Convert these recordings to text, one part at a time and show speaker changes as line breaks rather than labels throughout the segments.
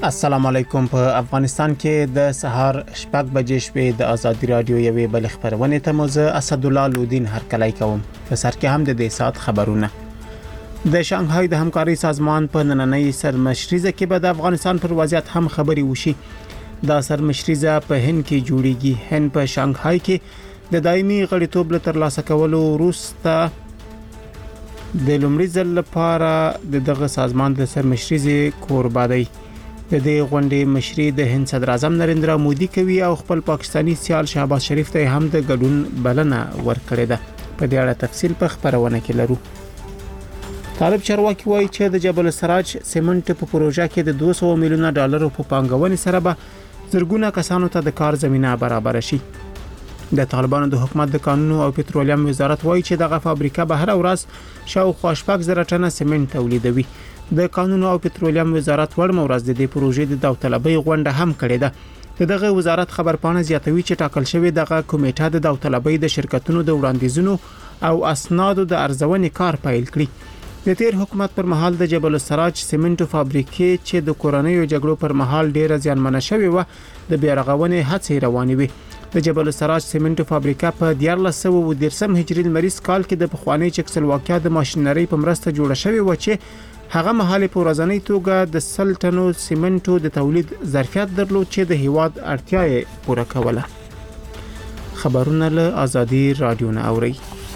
السلام علیکم. په افغانستان کې د سهار شپږ بجې شپې د ازادي رادیو یوې بل خبرونه ته موزه اسد الله لودین هرکلی کوم. په سر کې هم د دې سات خبرونه. د شانګهای د همکاري سازمان په نننۍ سرمشریزه کې به د افغانستان پر وضعیت هم خبري وشي. دا سرمشریزه په هند کې جوړیږي. هند په شانګهای کې د دایمي غړیتوب ترلاسه کولو وروسته د لومړي ځل لپاره دغه سازمان د سرمشریزه کوربه دی. د دې غونډې مشري د هند صدر اعظم نریندرا مودي کوي او خپل پاکستانی سیال شهباز شریف ته هم د ګډون بلنه ورکړې ده. په دې اړه تفصیل په خبرونه کې لرو. طالب چارواکي وایي چې د جبل السراج سیمنټ په پروژه کې د 200 میلیون ډالر په پانګونې سره به زرګونه کسانو ته د کار زمينه برابر شي. د طالبانو د حکومت د قانون او پټرولیم وزارت وایي چې دغه فابریکه به هر ورځ شاوخوا 8,000 ټنه سیمنټ تولیدوي. د قانون او پټرولیم وزارت ورمه ورځ د دې پروژې د داوطلبۍ غونډه هم کړې ده. دغه وزارت خبرپاڼه زیاتوي چې ټاکل شوی دغه کمیټه د داوطلبۍ د شرکتونو د وړاندیزونو او اسنادو د ارزونې کار پیل کړي. د تیر حکومت پر مهال د جبل السراج سیمنټو فابریکې چې د کورونیو جګړو پر مهال ډیره زیانمنه شوې و د بیارغونې هڅې روانې وي. د جبل السراج سیمنټو فابریکه په 1913 هجري لمریز کال کې د پخوانی چکسلواکیا د ماشينري په مرسته جوړه شوې و چې هغه مهال په ورځنی توګه د 100 ټنو سیمنټو د تولید ظرفیت درلود چې د هیواد اړتیا یې پوره کوله. خبرونه له ازادي رادیو نه اوري.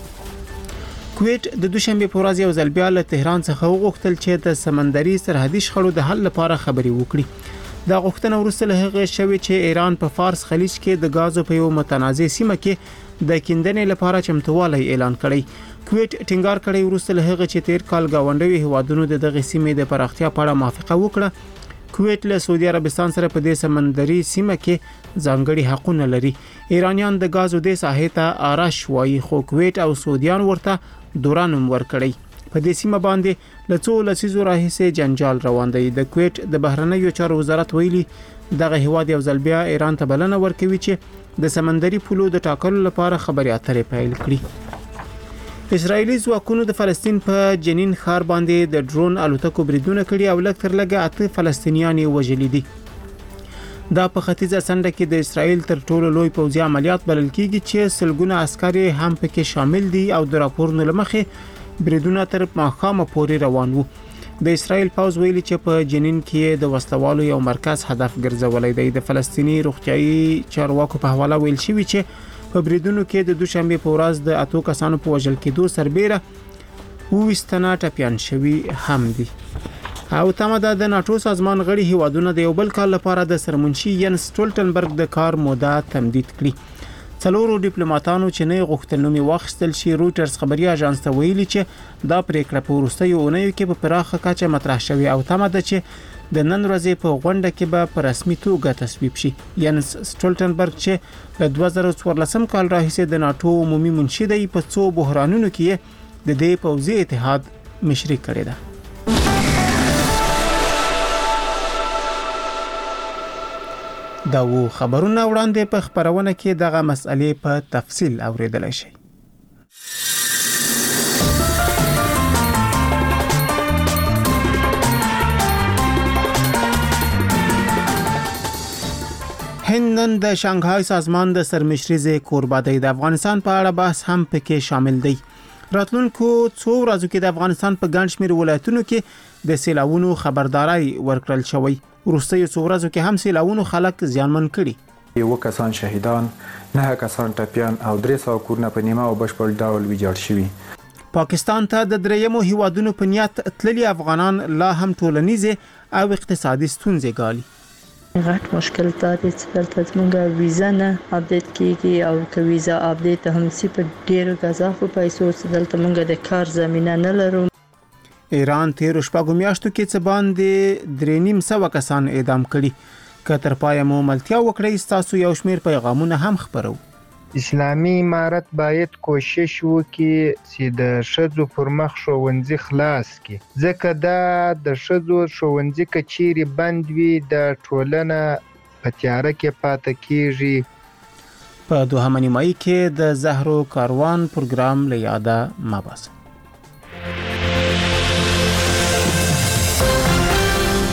کویت د دوشنبه په ورځ یو ځل بیا له تهران څخه وغوښتل چې د سمندري سرحدي شخړو د حل لپاره خبري وکړي. دا غوښتنه وروسته له هغه شوې چې ایران په فارس خلیج کې د غازو په یو متنازع سیمه کې د کیندنې لپاره چمتووالی اعلان کړی. کویت ټینګار کړی وروسته له هغه چې تیر کال گاونډي هیوادونو دغه سیمې د پراختیا په اړه موافقه وکړه. کویت له سعودي عربستان سره په دې سمندري سیمه کې ځانګړي حقونه لري. ایرانیان د غازو د ساحې ته آرش وایي خو کویت او سعودیان ورته دورانم ورکړي. په دې سیمه باندې له څو لسیزو راهیسې جنجال روان دی. د کویت د بهرنیو چارو وزارت ویلي دغه هیواد یو ځل بیا ایران ته بلنه ورکوي چې د سمندري پولو د ټاکلو لپاره خبري اترې پیل کړي. اسرایلی ځواکونو د فلسطین په جنین ښار باندې د ډرون الوتکو بریدونه کړي او لږ تر لږه 8 فلسطینیان وژلي دي. دا په ختیځه سنډه کې د اسرایل تر ټولو لوی پوځي عملیات بلل کیږي چې سلګونه عسکر هم پکې شامل دي او د راپورونو لمخې بریدونه تر ماښامه پورې روان وو. د اسرایل پوځ ویلي چې په جنین کې د وسلوالو یو مرکز هدف ګرځولای دی. د فلسطینی روغتيایي چارواکو په حواله ویل شوی چې په بریدونو کې د دوشنبه په ورځ د 8 کسانو په وژل کېدو سربېره 20 ټپيان شوي هم دي. او تمه د ناتو سازمان غړي هیوادونه د یو بل کال لپاره د سرمنشي ینس سټولټنبرګ د کار موده تمدید کړي. څلورو ډیپلوماټانو چې نه غوښتل نومي واخیستل شي رويټرز خبري اژانس ته ویلي چې دا پریکړه په وروستیو اونیو کې په پراخه کچه مطرح شوې او تمه ده چې د نن ورځې په غونډه کې به په رسمي توګه تصویب شي. ینس سټولټنبرګ چې له 2014 کال راهیسې د ناتو عمومي منشي دی په څو بحرانونو کې د دې پوځي اتحاد مشري کړی ده. دا و خبرونه وړاندې په خبرونه کې دغه مسئلې په تفصیل اوریدلای شي. هند نن د شانګهای سازمان د سرمشریزه کوربه دی. د افغانستان په اړه بحث هم پکې شامل دی. راتلونکو څو ورځو کې د افغانستان په ګڼ شمېر ولایتونو کې د سیلاوونو خبرداري ورکړل شوی. وروستیو څو ورځو کې هم سیلاوونو خلک زیانمن کړي.
یو کسان شهیدان، 9 کسان ټپيان او 300 کورونه په نیمه او بشپړ ډول ویجاړ شوي.
پاکستان ته د دریمو هیوادونو په نیت تللي افغانان لا هم ټولنیزه او اقتصادي ستونزې ګالي.
غټ مشکل دا دی چې دلته زموږ ویزا نه اپډیټ کیږي او که ویزا اپډیټ هم سي په ډیرو غزافو پیسو چې دلته موږ د کار زمينه نه لرو.
ایران تیر شپږو میاشتو کې څه باندې 3,500 کسان اعدام کړي. که تر پایه مو ملتیا وکړئ تاسو یو شمیر پیغامونه هم خبرو.
اسلامي امارت باید کوشش وکړي چې د شذو پر مخ ښوونځي خلاص کړي ځکه دا د شذو ښوونځي کچيري بند وي د ټولنه په تیاره کې پاتې کیږي.
په دوهمه نیمایي کې د زهرو کاروان پروګرام له یاده مباس.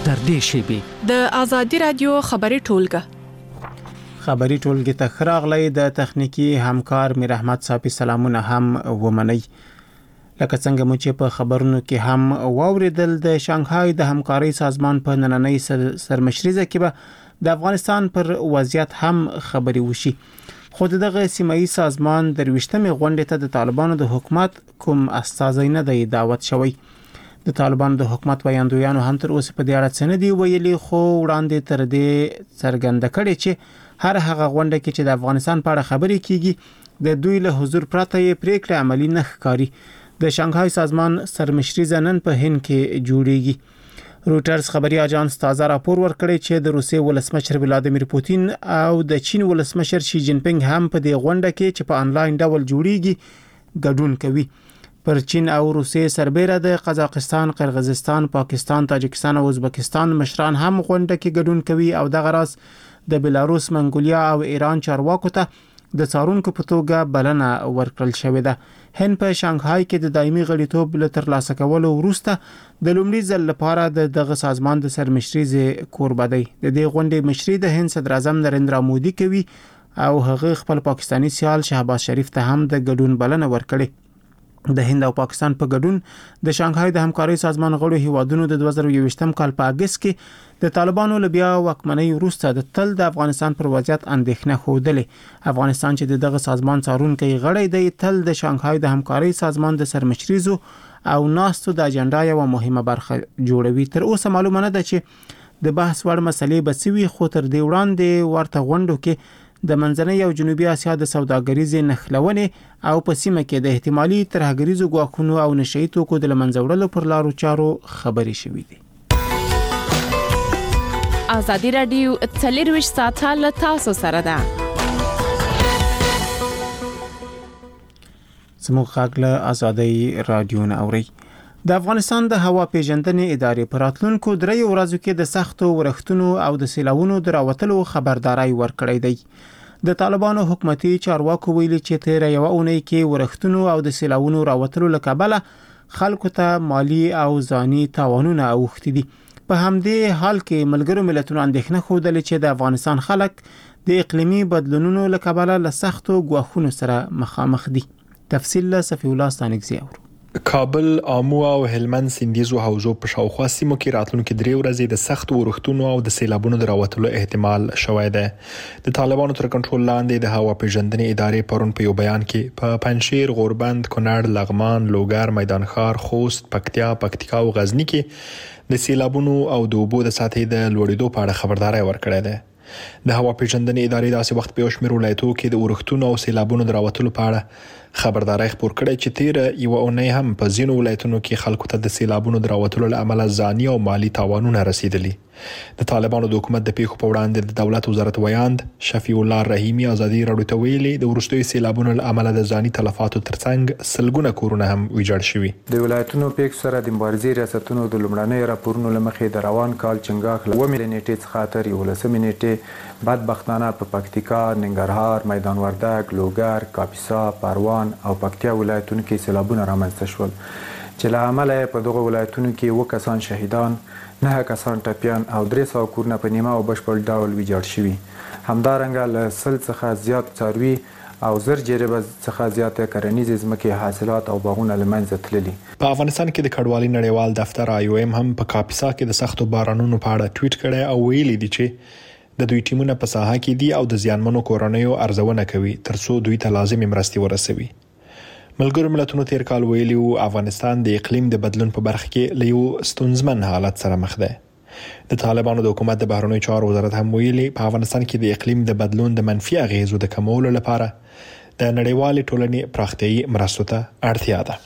تر دې شیبې
د ازادي رادیو خبري ټولګه
خبري ټولګه ته خراغلی د تخنیکی همکار میر احمد صافي سلامونه هم ومني. لکه څنګه مو چې په خبرونو کې هم واوریدل د شانګهای د همکاري سازمان په نننۍ سرمشريزه کې به د افغانستان پر وضعیت هم خبري وشي. خو دغه سیمایي سازمان د 20مې غونډې ته د طالبانو د حکومت کوم استازی نه دی دعوت شوی. د طالبانو د حکومت ویاندویانو هم تر اوسه په دې اړه څه نه دی ویلي، خو وړاندې تر دې څرګنده کړي چې هر هغه غونډه کې چې د افغانستان په اړه خبرې کیږي د دوی له حضور پرته یې پریکړه عملی نه ښکاري. د شانګهای سازمان سرمشري نن په هند کې جوړیږي. روټرز خبري اژانس تازه راپور ورکړی چې د روسیې ولسمشر ولادیمیر پوتین او د چین ولسمشر شي جین پینګ هم په دې غونډه کې چې په انلاین ډول جوړیږي ګډون کوي. پر چین او روسیې سربېره د قزاقستان، قرغیزستان، پاکستان، تاجکستان او ازبکستان مشران هم غونډه کې ګډون کوي او دغه راز د بلاروس، منګولیا او ایران چارواکو ته د څارونکو په توګه بلنه ورکړل شوې ده. هند په شانګهای کې د دایمي غړیتوب له ترلاسه کولو وروسته د لومړي ځل لپاره دغه سازمان د سرمشري کوربه دی. د دې غونډې مشري د هند صدر اعظم نریندرا مودي کوي او هغه خپل پاکستانی سیال شهباز شریف ته هم د ګډون بلنه ورکړي. د هند او پاکستان په ګډون د شانګهای د همکاري سازمان غړو هیوادونو د 2021م کال په اگست کې د طالبانو له بیا واکمنۍ وروسته د تل د افغانستان پر وضعیت اندېښنه خوده. افغانستان چې دغه سازمان څارونکي غړی دی تل د شانګهای د همکاري سازمان د سرمشريزو او ناستو د اجنډا یو مهمه برخه جوړوي. تر اوسه معلومه نه ده چې د بحث وړ مسلې بسوي، خو تر دې وړاندې ورته غونډو کې د منځنۍ او جنوبي اسیا د سوداګریزې نښلونې او په سیمه کې د احتمالي ترهګریزو ګواښونو او نشئی توکو د لمنځه وړلو پر لارو چارو خبرې شوې دي.
ازادي رادیو 24 ساعته له تاسو سره ده.
زموږ غږ له ازادي رادیو نه اوري. د افغانستان د هوا پیژندنې ادارې پر راتلونکو 3 ورځو کې د سختو ورښتونو او د سیلاوونو د راوتلو خبرداري ورکړې ده. د طالبانو حکومتي چارواکو ویلي چې تیر یو اونۍ کې ورښتونو او د سیلاوونو راوتلو لکبله خلکو ته مالی او ځاني تاوانونه اوښتي دي. په همدې حال کې ملګرو ملتونو اندېښنه خوده چې د افغانستان خلک د اقلیمي بدلونونو لکبله له سختو ګواښونو سره مخامخ دي. تفصیل له صفی الله ستانکزی اورو.
کابل، آمو او هلمند سیندیزو حوزو په شاوخوا سیمو کې راتلونکي 3 ورځې د سخت ورښتونو او د سیلابونو د راوتلو احتمال شوی دی. د طالبانو تر کنټرول لاندې د هوا پیژندنې ادارې پرون په یو بیان کې په پنجشیر، غوربند، کونړ، لغمان، لوګر، میدان ښار، خوست، پکتیکا او غزنی کې د سیلابونو او د اوبو د سطحې د لوړېدو په اړه خبرداري ورکړې ده. د هوا پیژندنې ادارې داسې وخت په یو شمېر ولایتونو کې د ورښتونو او سیلابونو د راوتلو په اړه خبرداري خپور کړې چې تیر یو اونۍ هم په ځینو ولایتونو کې خلکو ته د سیلابونو د راوتلو له امله ځاني او مالی تاوانونه رسیدلي. د طالبانو د حکومت د پیښو په وړاندې د دولت وزارت ویاند شفیع الله رحیمی ازادي راډیو ته ویلي د ورستوي سیلابونو له امله د ځاني تلفاتو ترڅنګ سلګونه کورونه هم ویجاړ شوي.
د ولایتونو پیښو سره د مبارزې ریاستونو د لومړنۍ راپورونو لمخې د روان کال چنګاښ له 9 نیټې څخه تر 11 نیټې بدبختانه په پکتیکا، ننګرهار، میدان وردګ، لوګر، کاپیسا، پروان او پکتیا ولایتونو کې سیلابونه رامنځته شول چې له امله په دغه ولایتونو کې 2 کسان شهیدان، 9 کسان ټپیان او 300 کورونه په نیمه او بشپړ ډول ویجاړ شوي. همدارنګه له 100 څخه زیات څاروي او زر جریبه څخه زیاته کرنیزې ځمکې حاصلات او باغونه له منځه تللي.
په افغانستان کې د کډوالۍ نړیوال دفتر IOM هم په کاپیسا کې د سختو بارانونو په اړه ټویټ کړی او ویلي دی چې د دوی ټیمونه په ساحه کې دي او د زیانمنو کورنیو ارزونه کوي ترڅو دوی ته لازمي مرستې ورسوي. ملګرو ملتونو تیر کال ویلي وو افغانستان د اقلیم د بدلون په برخه کې له یو ستونزمن حالت سره مخ ده. د طالبانو د حکومت د بهرنیو چارو وزارت هم ویلي په افغانستان کې د اقلیم د بدلون د منفي اغیزو د کمولو لپاره د نړیوالې ټولنې پراختیایي مرستو ته اړتیا ده.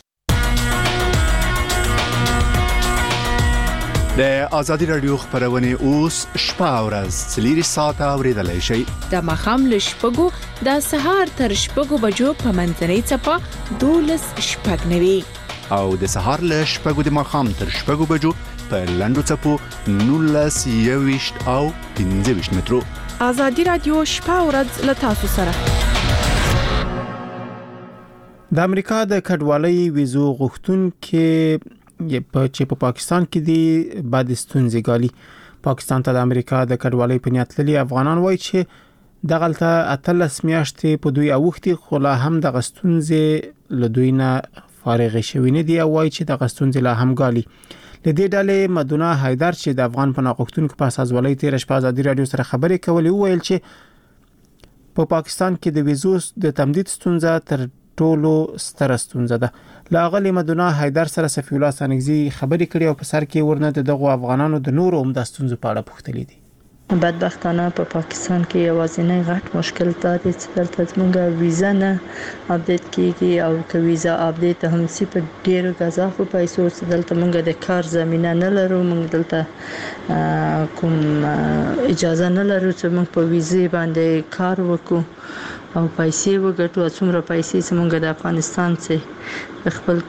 د ازادي رادیو خبرونه اوس شپه او ورځ 4 ساعته اوریدلای شئ.
د مخام له شپږو د سهار تر شپږو بجو په منځنۍ څپه 12 شپږ نوي
او د سهار له شپږو د مخام تر شپږو بجو په لندو څپو 19 21 او 15 مترو.
ازادي رادیو شپه او ورځ له تاسو سره.
د امریکا د کډوالۍ ویزو غوښتونکو چې په پاکستان کې دی بعد ستونزې ګالي. پاکستان ته د امریکا د کډوالۍ په نیت لري افغانان وایي چې دغلته 18 میاشتې په دوی اوختي خو لا هم د غستونځې له دوی نه فارغ شوی نه دی او وایي چې د غستونځې لا هم ګالي. لدې ډلې مدونه حیدر چې د افغان پناهغښتونکو په اساس ولې تیر شپه ازادي رادیو سره خبرې کولې وویل چې په پاکستان کې د ویزو د تمدید ستونزه تر ټولو ستره ستونزه ده. لاغلی مدونه حیدر سره صفی الله سنگزی خبرې کړې او په سر کې ورنه دغه افغانانو د نورو هم د ستونزو په اړه پوښتلې دي.
بدبختانه په پاکستان کې یوازینی غټ مشکل دا دی چې دلته زموږ ویزا نه اپډیټ کیږي او که ویزا اپډیټ هم سي په ډیرو غزافو پیسو چې دلته موږ د کار زمينه نه لرو. موږ دلته کوم اجازه نه لرو چې موږ په ویزې باندې کار وکړو او پیسې وګټو. څومره پیسې چې موږ د افغانستان څخه خپل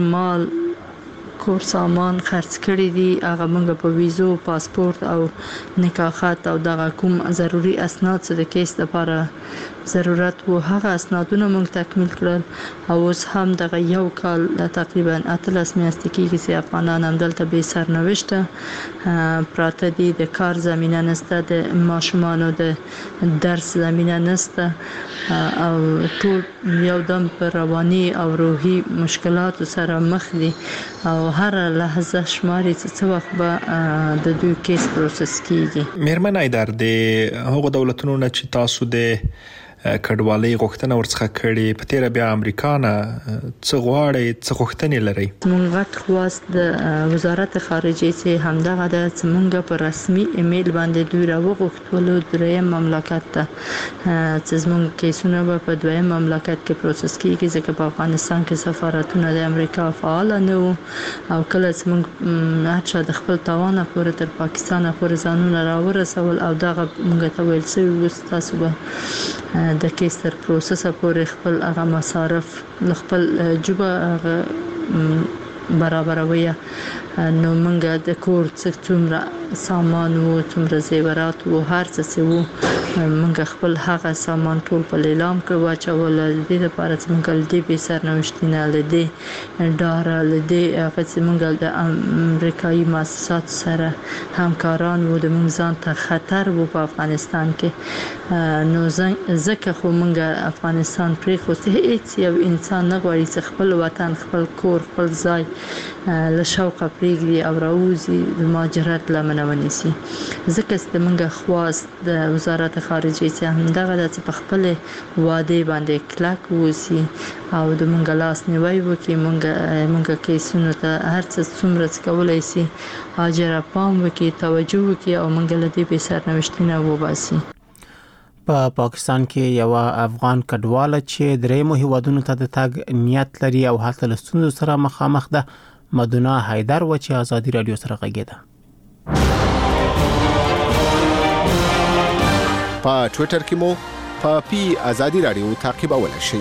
کور سامان خرڅ کړی دي هغه موږ په ویزو پاسپورت او نکاحات او دغه کوم ضروری اسناد چې د کیس لپاره ضرورت وو هغه اسنادونه موږ تکمیل کړل او اوس هم دغه یو کال تقریبا 18 میاشتې کېږي چې افغانان هم دلته به سرنوشته پراته دي. د کار زمينه نشته، د ماشومانو د درس زمينه نشته او ټول یو دم پر رواني او روحي مشکلات سره مخ دي او هر لحظه شماري چې څه وخت به د دوی کیس پروسس کیږي.
میرمن حیدر د هغو دولتونو نه چې تاسو د کډوالۍ غوښتنه ورڅخه کړې په تیر بیا امریکا نه څه غواړي څه غوښتنې لري؟
موږ غټ خواست د وزارت خارجه چې همدغه د څنګه په رسمي ایمیل باندې دوی راوغوښتلو دریم مملکت ته چې زموږ کیسونه په دویم مملکت کې پروسس کیږي ځکه په افغانستان کې سفارتونه د امریکا فعال نه وو او کله چې موږ هرڅه د خپل توانه پورې تر پاکستان پورې ځانونه راورسول او دغه موږ ته ویل چې تاسو به د کیس تر پروسس پورې خپل هغه مصارف خپل جوبه برابروي. نو موږ د کور څومره سامان وو څومره زیورات وو هر څه وو موږ خپل هغه سامان ټول په لیلام کې واچول. د دې لپاره چې موږ د دې سرنوشتینه لدې ډار لدې هغه چې موږ د امریکایي مؤسسات سره همکاران وو د موږ ځان ته خطر وو په افغانستان کې. نو ځکه خو موږ افغانستان پرې خو هیڅ یو انسان نه غواړي چې خپل وطن خپل کور خپل ځای له شوقه پریږدي او راوځي د مهاجرت لمنه ونیسي. ځکه چې موږ خواست د وزارت خارجه چې همدغه د خپل وعده باندې کلک وسی او د موږ لاس نیوي وکي موږ کیسونو ته هر څه څومره کولای شي اجر پام وکي توجه وکي او موږ له دې به سرنوشتینه وباسي.
په پاکستان کې یو افغان کډوال چې درېمو هیوادونو ته د تګ نیت لري او هلته له ستونزو سره مخامخ ده مدونه حیدر و چې ازادي رادیو سره غږیده.
په ټوئیټر کې مو په ازادي رادیو تعقیبولای شئ.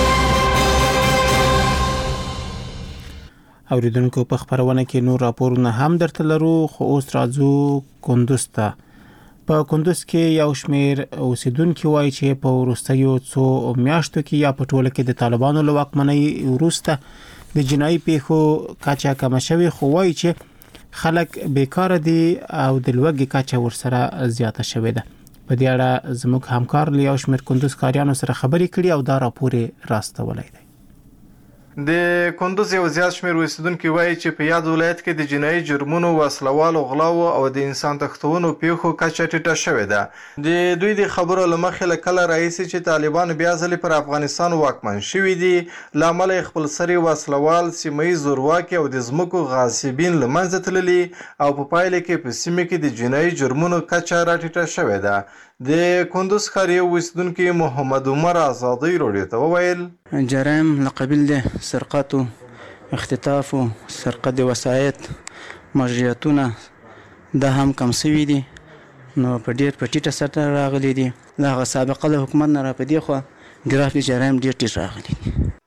اوریدونکو په خبرونه کې نور راپورونه هم درته لرو خو اوس راځو کندوز ته. په کندوز کې یو شمیر اوسیدونکو وایي چې په وروستیو څو میاشتو کې یا په ټوله کې د طالبانو له واکمنۍ وروسته د جنایي پیښو کچه کم شوی خو وایي چې خلک بیکاره دي او د لوږې کچه ورسره زیاته شوې ده. په دې اړه زموږ همکار لیاو شمیر کندوز کاریانو سره خبرې کړي او دا راپور راستولای دی.
د کندوز یو زیات شمیر اوسیدونکو وایي چې په یاد ولایت کې د جنایي جرمونو وسلوالو غلاو او د انسان تښتونو پیښو کچه ټیټه شوې ده. د دوی د خبرو لمخې له کله راځي چې طالبان بیا ځلې پر افغانستان واکمن شوي دي لامل خپل سری وسلوال سیمه زورواکي او د ځمکو غاصبین لمنځه تللي او په پایله کې په سیمه کې د جنایي جرمونو کچه راټیټه شوې ده. د کندوز ښار یو اوسیدونکی محمد عمر ازادي رادیو ته وویل
جرایم لقبیل ده سرقت او اختطاف او سرقت وسایت مجریتونه د هم کم سوي دي نو په ډیر پټیټه سره راغلي دي. لا سابقه له حکومت نه را پدې خو ګرافي جرایم ډیر ټیټ راغلي.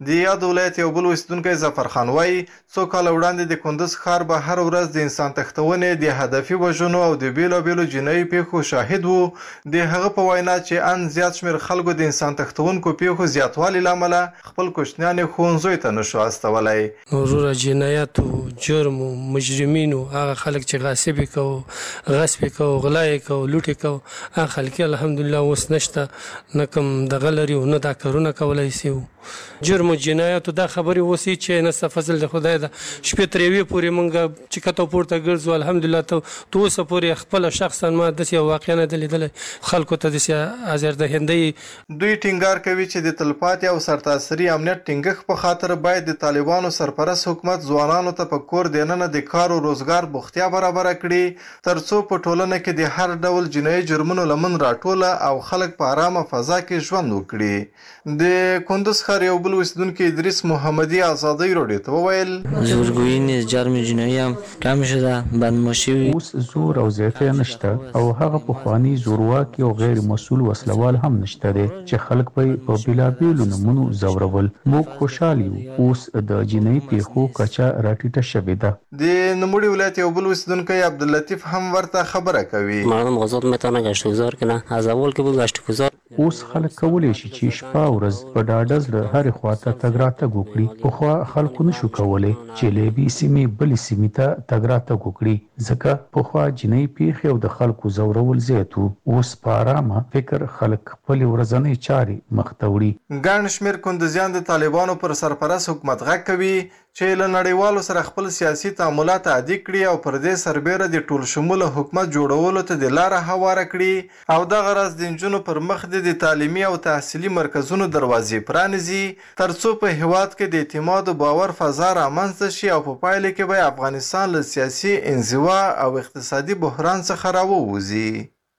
د یاد ولایت یو بل اوسیدونکی ظفر خان وایي څو کاله وړاندې د کندوز ښار به هر ورځ د انسان تښتونې د هدفي وژنو او د بیلابیلو جنایي پیښو شاهد وو. د هغه په وینا چې ان زیات شمېر خلکو د انسان تښتونکو پیښو زیاتوالي له امله خپل کوچنیان یې ښوونځیو ته نشو استولی.
وروره جنایت او جرم او مجرمینو هغه خلک چې غاصب کوو غصب کوو غلا کوو لوټ کوو هغه خلک الحمدلله اوس نشته نه کوم دغه لري او نه دا کارونه کولی شي. جرم او جنایت دا خبرې اوس چې نه فضل د خدای ده شپې تر یوې پورې مونږ چې کته پورته ګرځو الحمدلله ته اوسه پورې خپل شخصا ما داسې واقعا نه لیدلی خلکو ته داسې ازردهندۍ.
دوی ټینګار کوي چې د تلپاتې او سرتاسري امنیت ټینګښت په خاطر باید د طالبانو سرپرست حکومت ځوانانو ته په کور دننه د کار او روزګار بوختیا برابره کړي ترڅو په ټولنه کې د هر ډول جنایي جرمونو لمن راټوله او خلک په آرامه فضا کې ژوند وکړي. د کندوز ښار یو بل اوسیدونکی ادریس محمدي ازادۍ راډیو ته وویل
زورګویي جرم جنایي هم کم شده بند شوي
اوس زور او زیاتی نشته او هغه پخواني زورواکي او غیر مسؤل وسلوال هم نشته دی چې خلک په بېلابېلو نومونو ځورول. موږ خوشحال یو اوس د جنایي پیښو کچه راټیټه شوې ده.
د نوموړي ولایت یو بل اوسیدونکی عبداللطیف هم ورته خبره کوي.
مردم غذات میتونه گشتگذار کنه از اول که بود گشتگذار
اوس خلک کولی شي چې شپه ورځ په ډاډه زړه هرې خواته تګ راتګ وکړي. پخوا خلکو نشو کولی چې له یوې سیمې بلې سیمې ته تګ راتګ وکړي ځکه پخوا جنایي پیښې او د خلکو ځورول زیات وو. اوس په ارامه فکر خلک خپلې ورځنۍ چارې مخ ته وړي.
ګڼ شمېر کندوزیان د طالبانو پر سرپرست حکومت غږ کوي چې له نړیوالو سره خپل سیاسي تعاملات عادي کړي او پر دې سربیره د ټول شموله حکومت جوړولو ته د لاره هواره کړي او دغه راز د نجونو پر مخ د تعلیمي او تحصیلي مرکزونو دروازې پرانیزي ترڅو په هیواد کې د اعتماد او باور فضا رامنځته شي او په پایله کې به افغانستان له سیاسي انزوا او اقتصادي بحران څخه راووځي.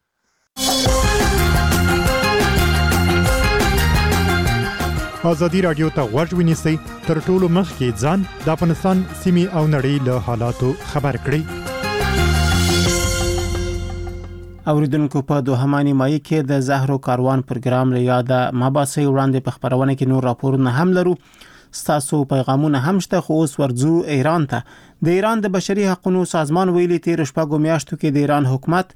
ازادي راډیو ته غوږ ونیسئ تر ټولو مخکې ځان د افغانستان سیمې او نړۍ له حالاتو خبر کړئ.
اوریدونکو په دوهمه نیمایي کې د زهرو کاروان پروګرام له یاده مباحثې وړاندې په خبرونه کې نور راپورونه هم لرو. ستاسو پیغامونه هم شته خو اوس ورځو ایران ته. د ایران د بشري حقوقو سازمان ویلي تیر شپږو میاشتو کې د ایران حکومت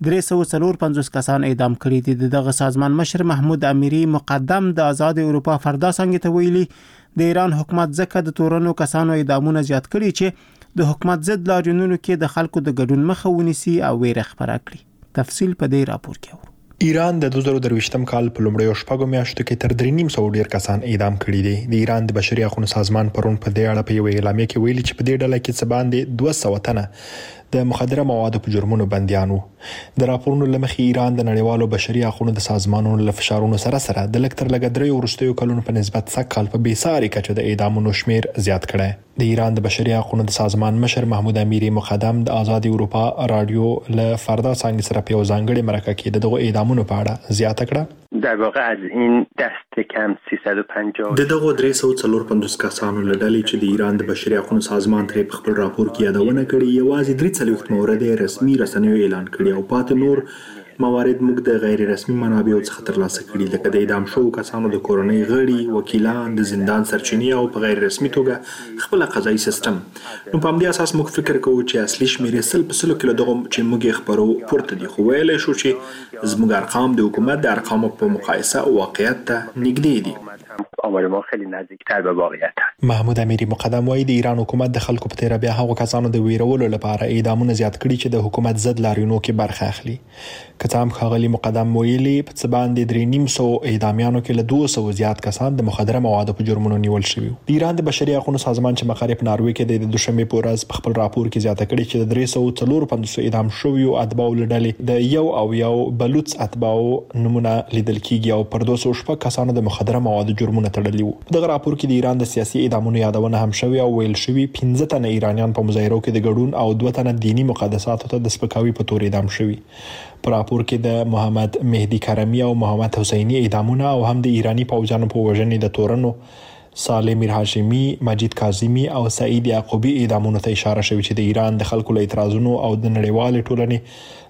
354 کسان اعدام کړي دي. دغه سازمان مشر محمود امیری مقدم د آزاد اروپا فردا څنګه ته ویلي د ایران حکومت ځکه د تورنو کسانو اعدامونه زیات کړي چې د حکومت ضد لاریونونو کې د خلکو د ګډون مخه ونیسي او ویره خپره کړي. تفصیل په دې راپور کې اورو.
ایران د 2023م کال په لومړیو شپږو میاشتو کې تر 350 ډیر کسان اعدام کړي دي. د ایران د بشري حقوقو سازمان پرون په دې اړه په یو اعلامیه کې ویلي چې په دې ډله کې څه باندې 200 تنه د مخدره موادو په جرمونو بنديان وو. د راپورونو لمخې ایران د نړیوالو بشري حقوقو د سازمانونو له فشارونو سره د لکتر لګدري ورستیو کلونو په نسبت سکهال په بیساري کچه د اعدامونو شمیر زیات کړي. د ایران د بشري حقوقو د سازمان مشر محمود امیری مقدم د آزاد اروپا رادیو له فردا څنګه سره په ځانګړي مرکه کې دغه اعدامونو په اړه زیاته کړه.
در واقع از این دست کم 350
دغه 354 کسانو له ډلې چې د ایران د بشري حقوقو سازمان ته په خپل راپور کې یادونه کړې یوازې 43 مورد رسمي رسنیو اعلان کړي او پاتې نور موارد موږ د غیر رسمي منابعو څخه ترلاسه کړي لکه د اعدام شوو کسانو د کورنۍ غړي وکیلان د زندان سرچینې او په غیر رسمي توګه خپل قضایي سیستم. نو په همدې اساس موږ فکر کوو چې اصلي شمیرې 100% کې دغه چې موږ خبرو پورته دي خو ویلای شو چې زموږ ارقام د حکومت د ارقامو په مقایسه واقعیت ته نږدې دي.
آمار ما خیلی نزدیکتر به واقعیت.
محمود امیری مقدم وایي د ایران حکومت د خلکو په تیر بیا هغه کسانو د ویرولو لپاره اعدامونه زیات کړي چې د حکومت ضد لاریونونو کې برخه اخلي. کتام خاغلی مقدم ویلي په څه باندې 350 اعدامیانو کې له 200 زیات کسان د مخدره موادو په جرمونو نیول شوي. د ایران د بشري حقوقو سازمان چې مقر په ناروې کې د دوشنبه په ورځ په خپل راپور کې زیاته کړي چې د 354 اعدام شویو اتباعو لړلې د یو بلوچ اتباعو نمونه لیدل کیږي او پر 200 کسانو د مخدره موادو جرمونه تړلي وو. دغه راپور کې د ایران د سیاسي اعدامونو یادونه هم شوی او ویل شوی 15 تنه ایرانیان په مظاهرو کې د ګډون او 2 تنه دینی مقدساتو ته د سپکاوي په تور اعدام شوی. په راپور کې د محمد مهدی کرمی او محمد حسینی اعدامونه او هم د ایرانی پوځیانو په وژنې د تورنو صالح میر هاشمی، مجید کاظمی او سعید یعقوبی اعدامونو ته اشاره شوی چې د ایران د خلکو له اعتراضونو او د نړیوال ټولنې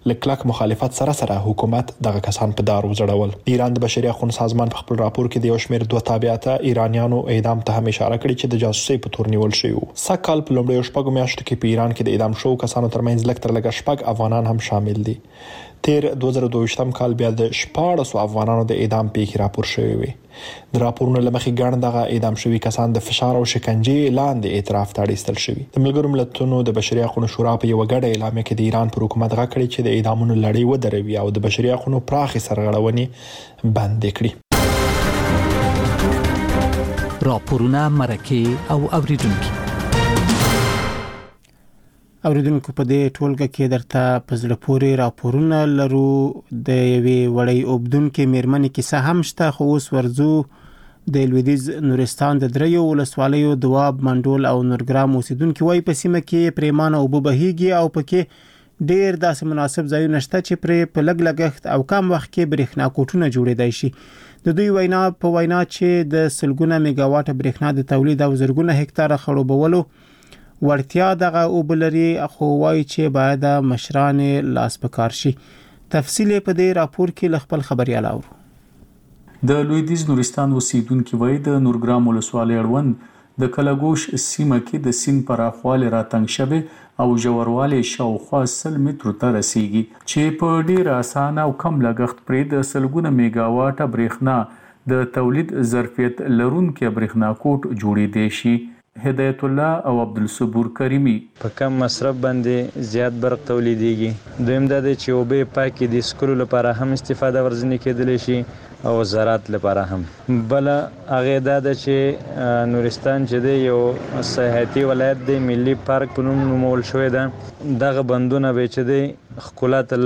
لکلک مخالفت سره حکومت دغه کسان په دار وزړول. ایران د بشري حقوقو سازمان په خپل راپور کې د یو شمېر 2 تابعیته ایرانیانو اعدام ته هم اشاره کړې چې د جاسوسي په تور نیول شوی وو. سکهال په لومړیو شپږو میاشتو کې په ایران کې د اعدام شوو کسانو ترمنځ لږ تر لږه 6 افغانان هم شامل دي. تیر 2022 کال بیا د 14 افغانانو د اعدام پیښې راپور شوې وي. د راپورونو لمخې ګڼ دغه اعدام شوي کسان د فشار او شکنجې لاندې اعتراف ته اړ ایستل شوي. د ملګرو ملتونو د بشري حقوقو شورا په یو غړډه اعلامیه کې د ایران پر حکومت غږ کړی چې د اعدامونو لړۍ ودروي او د بشري حقوقو پراخې سرغړونې بند کړي.
راپورونه مرکه او اوریدونکو
په دې ټولګه کې درته پزړه پورې راپورونه لرو. د یوې وړۍ اوبدونکو میرمنې کیسه هم شته، خو اوس ورځو د لویدیز نورستان د دریو ولسوالیو دواب، منډول او نورګرام اوسیدونکو وایي په سیمه کې پریمانه اوبه بهیږي او پکې ډیر داسې مناسب ځایونه شته چې په لږ لګښت او کم وخت کې برېښنا کوټونه جوړېدای شي. د دوی وینا چې د سلګونه میگاواټ برېښنا د تولید او زرګونه هکتاره خړوبولو ورتیا دغه اوبلري، خو وایي چې باید مشران لاس پکار شي. تفصیل په دې راپور کې لخپل خبريال اورو.
د لویدیز نورستان اوسیدونکو وایي د نورګرام ولسوالۍ اړوند د کلګوش سیمه کې د سیند پراخواله راتنګ شوه او ژورواله شاوخوا 100 مترو ته رسیږي چې په ډیر اسانه او کم لګښت پرې د سلګونه میگاواټ برېښنا د تولید ظرفیت لرونکي برېښنا کوټ جوړېدای شي. هدایت الله او عبدالصبور کریمی
په کم مصرف باندې زیات برق تولیدېږي. دویم دا دی چې اوبه پاکې د سکلو لپاره هم استفاده ورځنی کېدلی شي او زراعت لپاره هم. بل هغه دا ده چې نورستان چې دی یو سیاحتي ولایت دی، ملي پارک په نوم نومول شوی ده. دغه بندونه به چې دی ښکلا ته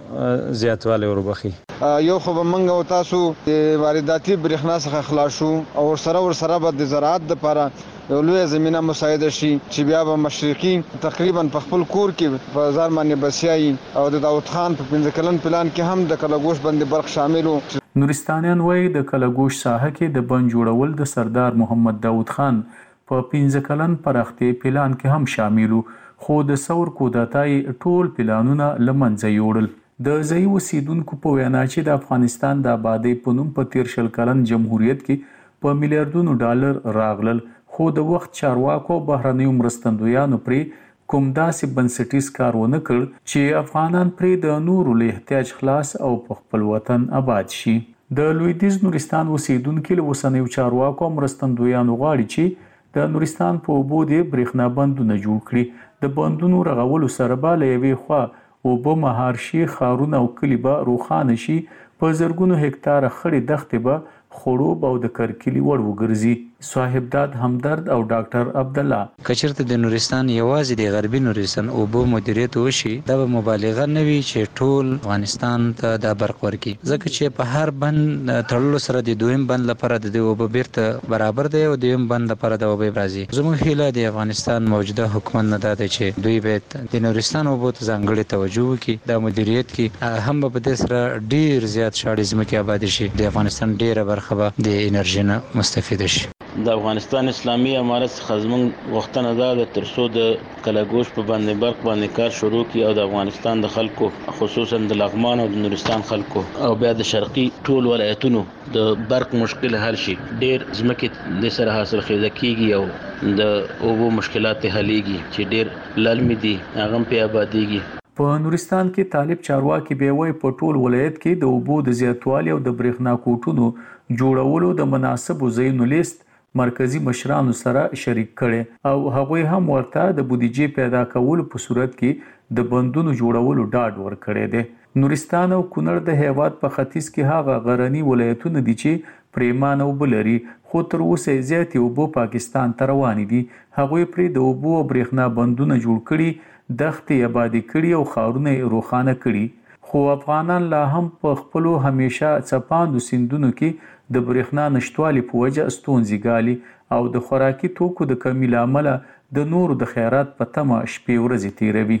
لا زیاتوالی وربخي.
یو خو به موږ او تاسو د وارداتي برېښنا څخه خلاص شو او ورسره به د زراعت لپاره یو لوی زمينه مساعده شي چې بیا به مشرقي تقریبا په خپل کور کې په ځان باندې بسیایي او د داوود خان په 15 کلن پلان کې هم د کلګوش باندې برخ شامل وو.
نورستانیان وایي د کلګوش ساحه کې د بند جوړول د سردار محمد داوود خان په 15 کلن پراختیا پلان کې هم شامل وو، خو د ثور کودتای ټول پلانونه لمنځه یوړل. د ځای اوسیدونکو په وینا چې د افغانستان د آبادی په نوم په 13 کلن جمهوریت کې په میلیارډونو ډالر راغلل، خو د وخت چارواکو بهرنیو مرستندویانو پرې کوم داسې بنسټیز کار ونه کړ چې افغانان پرې د نورو له احتیاج خلاص او په خپل وطن آباد شي. د لویدیز نورستان اوسیدونکو له وسنیو چارواکو مرستندویانو غواړي چې د نورستان په اوبو د برېښنا بندونه جوړ کړي. د بندونو رغولو سره به له یوې خوا اوبه مهار شي، ښارونه او کلي به روښانه شي، په زرګونو هکتاره خړې دښتې به خړوب او د کرکلي وړ وګرځي. صاحبداد همدرد او ډاکټر عبد الله
کچرته د نورستان یوازې د غربي نورستان اوبو مدیریت وشي، دا به مبالغه نه وي چې ټول افغانستان ته د برق ورکړي، ځکه چې په هر بند تړلو سره د دویم بند لپاره د اوبو بیرته برابر دی او د دویم بند لپاره د اوبو راځي. زموږ هیله د افغانستان موجوده حکومت نه ده چې دوی به د نورستان اوبو ته ځانګړي توجه وکړي، د مدیریت کې هم په دې سره ډیر زیات شاړې ځمکې آباد شي، د افغانستان ډیره برخه به د انرژي نه مستفید شي.
د افغانستان اسلامي امارت څخه زموږ غوښتنه ده ترڅو د کلګوش په باندې برق باندې کار شروع کړي او د افغانستان د خلکو خصوصا د لغمان او د نورستان خلکو او بیا د شرقي ټول ولایتونو د برق مشکل حل شي. ډیر ځمکې د سره حاصل خیزه کیږي او د اوبو مشکلات حلېږي چې ډیر للمي دي هغه په آبادیږي.
په نورستان کې طالب چارواکي به وای په ټول ولایت کې د اوبو د زیاتوالي او د برېښنا کوټونو جوړولو د مناسبو ځایونو لیست مرکزی مشرانو سره شریک کړي او هغوی هم ورته د بودیجې پیدا کولو په صورت کې د بندونو جوړولو ډاډ ورکړي دي. نورستان او کونړ د هیواد په ختیځ کې هغه غرنی ولایتونه دي چې پریمانه اوبه لري، خو تر اوسه زیاتې اوبه پاکستان ته روانې دي. هغوی پرې د اوبو او برېښنا بندونه جوړ کړي، دښتې آبادې کړي او ښارونه روښانه کړي، خو افغانان لا هم په خپلو همیشه څپاندو سیندونو کې د برېښنا نشټوالي په وجه ستونزې ګالي او د خوراکي توکو د کمی له امله د نورو د خیرات په تمه شپې ورځې تیروي.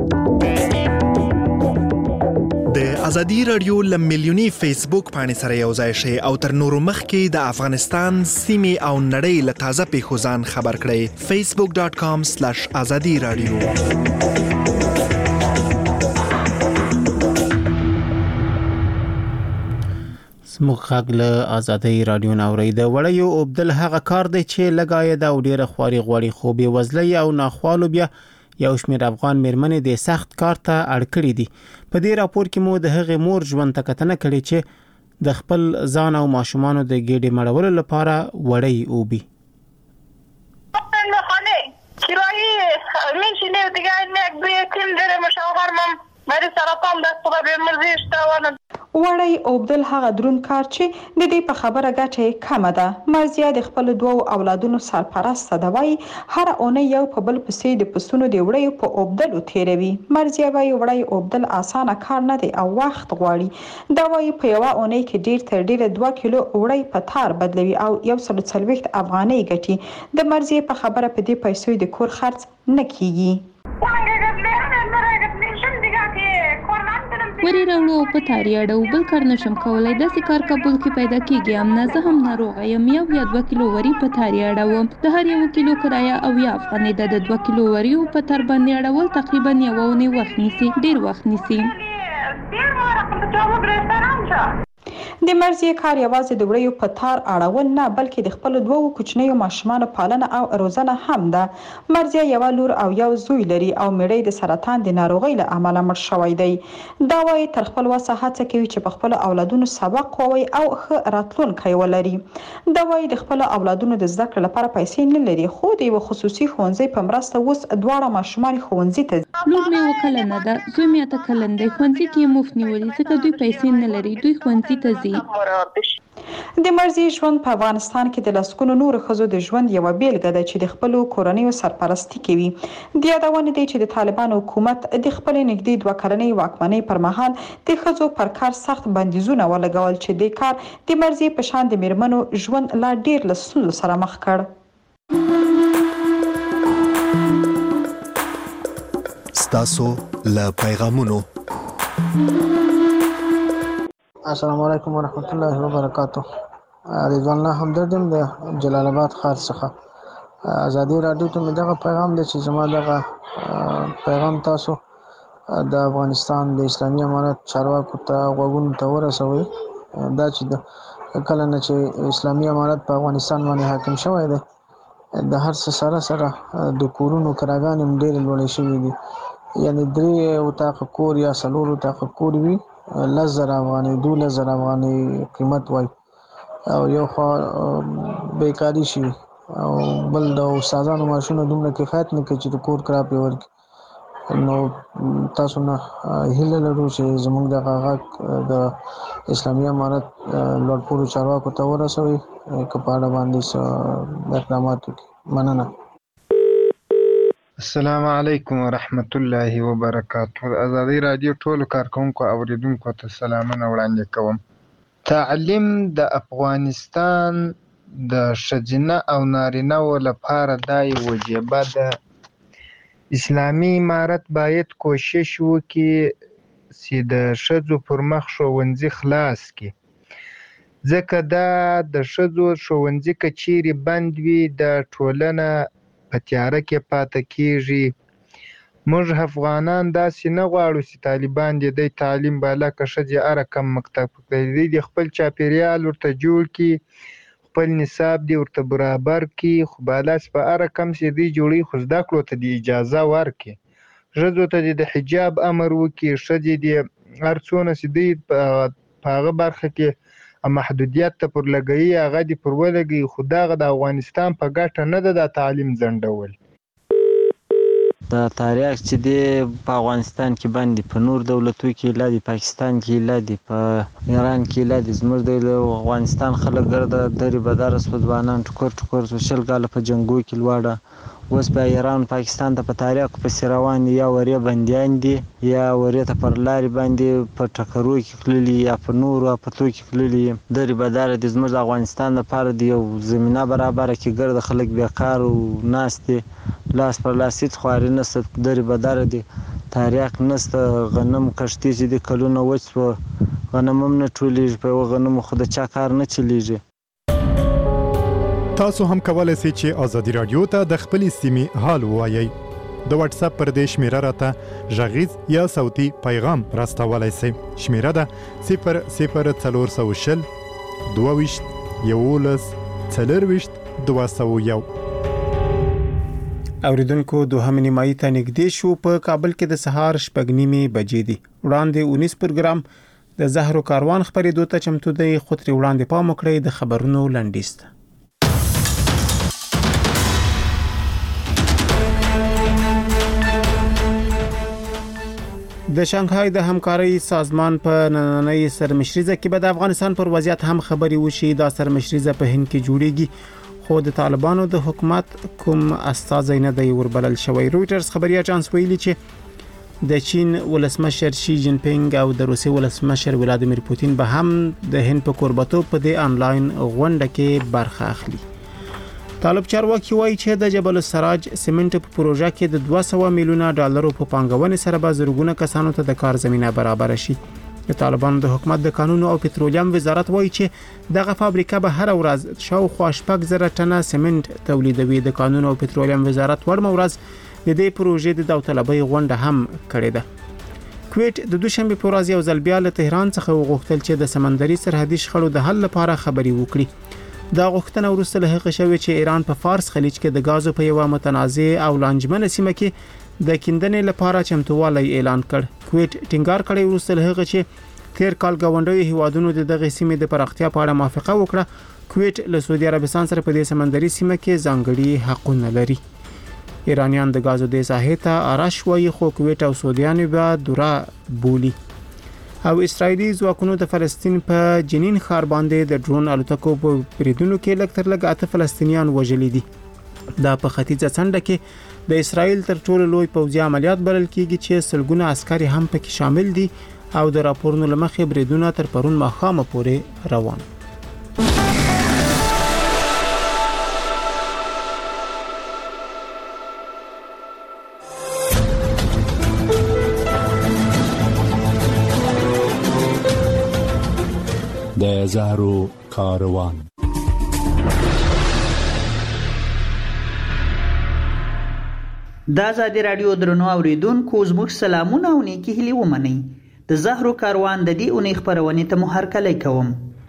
د ازادي رادیو له میلیوني فیسبوک پاڼې سره یوځای شئ او تر نورو مخکې د افغانستان سیمې او نړۍ له تازه پیښو ځان خبر کړئ. facebook.com/azadi radio
مخغ له آزادۍ رادیو ناوري د وړیو عبدل هغه کار دی چې لګای دا ډیره خواري غوړي خو به وزلي او ناخوالو بیا یو شمېر افغان میرمنې د سخت کار ته اړ کړې دي. په دې راپور کې مو د هغې مور ژوند ته کتنه کړې چې د خپل ځان او ماشومانو د ګېډې مړولو لپاره وړی اوبي.
وړی عبدل هغه درون کار چې د دې په خبره ګټه کمه ده. مرزیه د خپل دوه اولادونو سرپرست ده، وایي هر اونۍ یو په بل پسې د پسونو د وړیو په عبدل تیروي. مرزیه وایي وړی عبدل اسانه کار نه دی او وخت غواړي. دا وایي په یو اونۍ کې ډیر تر ډیره 2 کیلو وړی په تار بدلوي او 140 افغانۍ ګټي. د مرزیه په خبره په دې پیسو د کور خرڅ نه کیږي.
وری راوړو او په تاری اړو بل کار نشم کولای. داسې کار کابل کې پیدا کیږي. امنا زه هم ناروغه یم. یو یا 2 کیلو وری په تاری اړوم. د هر 1 کیلو کرایه او یا افغانۍ د 2 کیلو وریو په تر باندې اړول تقریبا یو اونۍ وخت نیسي. ډیر وخت نیسي.
د مرزیه کار یوازې د وړیو په تار اړول نه بلکې د خپل دوه کوچنیو ماشومانو پالنه او روزنه هم ده. مرزیه یو لور او یو زوی لري او میړی د سرطان د ناروغۍ له امله مړ شوی دی. دا وایي تر خپل وسه هڅه کوي چې په خپل اولادونو سبق ووایي او ښه راتلونکی ولري. دا وایي د خپل اولادونو د زده کړې لپاره پیسې نه لري خو د یو خصوصي ښوونځي په مرسته اوس دواړه ماشومان ښوونځي ته
لور مې وکلنه ده. زوی مې ته کلن دی. ښوونځي کې مفت نیولي ځکه دوی پیسې نه لري. دوی ښوونځي ته ځي.
د مرزي ژوند په افغانستان کې د لسګونو نور ښځو د ژوند یو بیلګه ده چې د خپل کورنیو سرپرستی کوي. د یادونه دی چې د طالبان حکومت د خپل نږدې 2 کلنې واکمنۍ پر مهال د ښځو پر کار سخت بندیزونه ولګول چې د کار د مرزي په شان د میرمنو ژوند لا ډیر له ستونزو سره مخ کړ.
ستاسو له پیغامونو.
السلام علیکم ورحمت الله وبرکاته. رضوان الله همدردم د جلال آباد ښار څخه. ازادي رادیو ته مې دغه پیغام دی چې زما دغه پیغام تاسو د افغانستان د اسلامي امارت چارواکو ته غوږونو ته ورسوئ. دا چې د کله نه چې اسلامي امارت په افغانستان باندې حاکم شوی دی د هر څه سره د کورونو کراګانې هم ډېرې لوړې شوي دي. یعنې 3 اتاقه کور یا 4 اتاقه کور وي 10,000 افغانۍ 12,000 افغانۍ قیمت وای او یو خوا بیکاری شي او بل د استادانو معاشونه دومره کفایت نه کوي چې د کور کرا پې ورکړي. نو تاسو نه هیله لرو چې زموږ دغه غږ د اسلامي امارت لوړپوړو چارواکو ته ورسوئ که په اړه باندې اقدامات وکړي. مننه.
السلام علیکم ورحمت الله وبرکاته. ازادي رادیو ټولو کارکونکو اوریدونکو ته سلامونه وړاندې کوم. تعلیم د افغانستان د ښځینه او نارینه‌و لپاره دا یوه وجیبه ده. اسلامي امارت باید کوشش وکړي چې د ښځو پر مخ ښوونځي خلاص کړي ځکه دا د ښځو ښوونځي که چیرې بند وي د ټولنه په تیاره کې پاتې کیږي. موږ افغانان داسې نه غواړو چې طالبان د تعلیم بالا که ښځې هره کم مکتب کوي د خپل چاپیریال ورته جوړ کړي خپل نصاب دی ورته برابر کړي خو بالا چې په هره کم چې دوی جوړوي خو زده کړو ته د اجازه ورکړي. ښځو ته د حجاب امر وکړي. ښځې د هر څونه چې دوی په هغه برخه کې محدودیت ته پر لګوي هغه دې پر ولګوي خو دغه د افغانستان په ګټه نه ده د تعلیم ځنډول.
د تاریخ چې دی په افغانستان کې باندې په نور دولتو کې لا دی پاکستان کې لا دی په ایران کې لا دی زموږ د افغانستان خلک ګرده درې بداره سو ځوانان ټکور ټکور سو 20 کاله په جنګو کې لوړه اوس په ایران پاکستان ته په تاریخ پسې روان دي یا ورې بندیان دي یا ورې ته پر لارې باندې په ټکرو کې تللي یا په نورو افتو کې تللي درې بداره د زموږ د افغانستان لپاره د یو زمینه برابره کې ګرده خلک بیکار او ناست دي لاس پر لاس هېڅ خواري نشته درې بداره دي تاریخ نشته غنم کښتې چې دي کلونه وچ سوه غنم هم نه ټولېږي په یوه غنمو خو د چا کار نه چلېږي.
تاسو هم کولای شئ چې ازادي رادیو ته د خپلې سیمې حال ووایئ. د واتس اپ پر دې شمیره راته غږیز یا صوتي پیغام راستولی شئ. شمیره ده 00420 22 11 40 201.
اوریدونکو دوهم نیمایي ته نږدې شو. په کابل کې د سهار 6:30 بجې دي. وړاندې 19 پروګرام د زهرو کاروان خبرېدو ته چمتو دی. خو تر وړاندې پام وکړئ د خبرونو لنډیز. د شانګهای د همکارۍ سازمان په نننۍ سرمشریزه کې به د افغانستان پر وضعیت هم خبري وشي. دا سرمشریزه په هند کې جوړیږي خو د طالبانو د حکومت کوم استازی نه دی وربلل شوی. رويټرز خبري اژانس ویلي چې د چین ولسمشر شي جین پینګ او د روسي ولسمشر ولادیمیر پوتین به هم د هند په کوربتوب په دې انلاین غونډه کې برخه اخلي. طالب چارواکي وایي چې د جبل السراج سیمنټ په پروژه کې د 200 میلیونه ډالرو په پانګونې سره به زرګونه کسانو ته د کار زمينه برابر شي. د طالبانو د حکومت د قانون او پټرولیم وزارت وایي چې دغه فابریکه به هر ورځ شاوخوا 8,000 ټنه سیمنټ تولیدوي. د قانون او پټرولیم وزارت وړم ورځ د دې پروژې د داوطلبۍ غونډه هم کړې ده. کویت د دوشنبه په ورځ یو ځل بیا له تهران څخه وغوښتل چې د سمندري سرحدي شخړو د حل لپاره خبري وکړي. دا غوښتنه وروسته له هغه شوې چې ایران په فارس خلیج کې د غازو په یو متنازع او لانجمنه سیمه کې د کیندنې لپاره چمتووالی اعلان کړ. کویت ټینګار کړی وروسته له هغه چې تیر کال گاونډي هیوادونو دغه سیمې د پراختیا په اړه موافقه وکړه. کویت له سعودي عربستان سره په دې سمندري سیمه کې ځانګړي حقونه لري. ایرانیان د غازو د ساحې ته آراش وایي خو کویت او سعودیان به دورا بولی. او اسرایلی ځواکونو د فلسطین په جنین ښار باندې د ډرون الوتکو په بریدونو کې لکتر لګ 8 فلسطینیان وژلي دي. دا په ختیځه څنډه کې د اسرایل تر ټولو لوی پوځي عملیات بلل کیږي چې سلګونه عسکر هم پکې شامل دي او د راپورونو لمخې بریدونه تر پرون ماښامه پورې روان.
د زهرو کاروان.
د آزادي رادیو درنو اوریدونکو زموږ سلامونه او نیکی هیلې ومنئ. د زهرو کاروان د دې اونۍ خبرونې ته مو هرکلی کوم.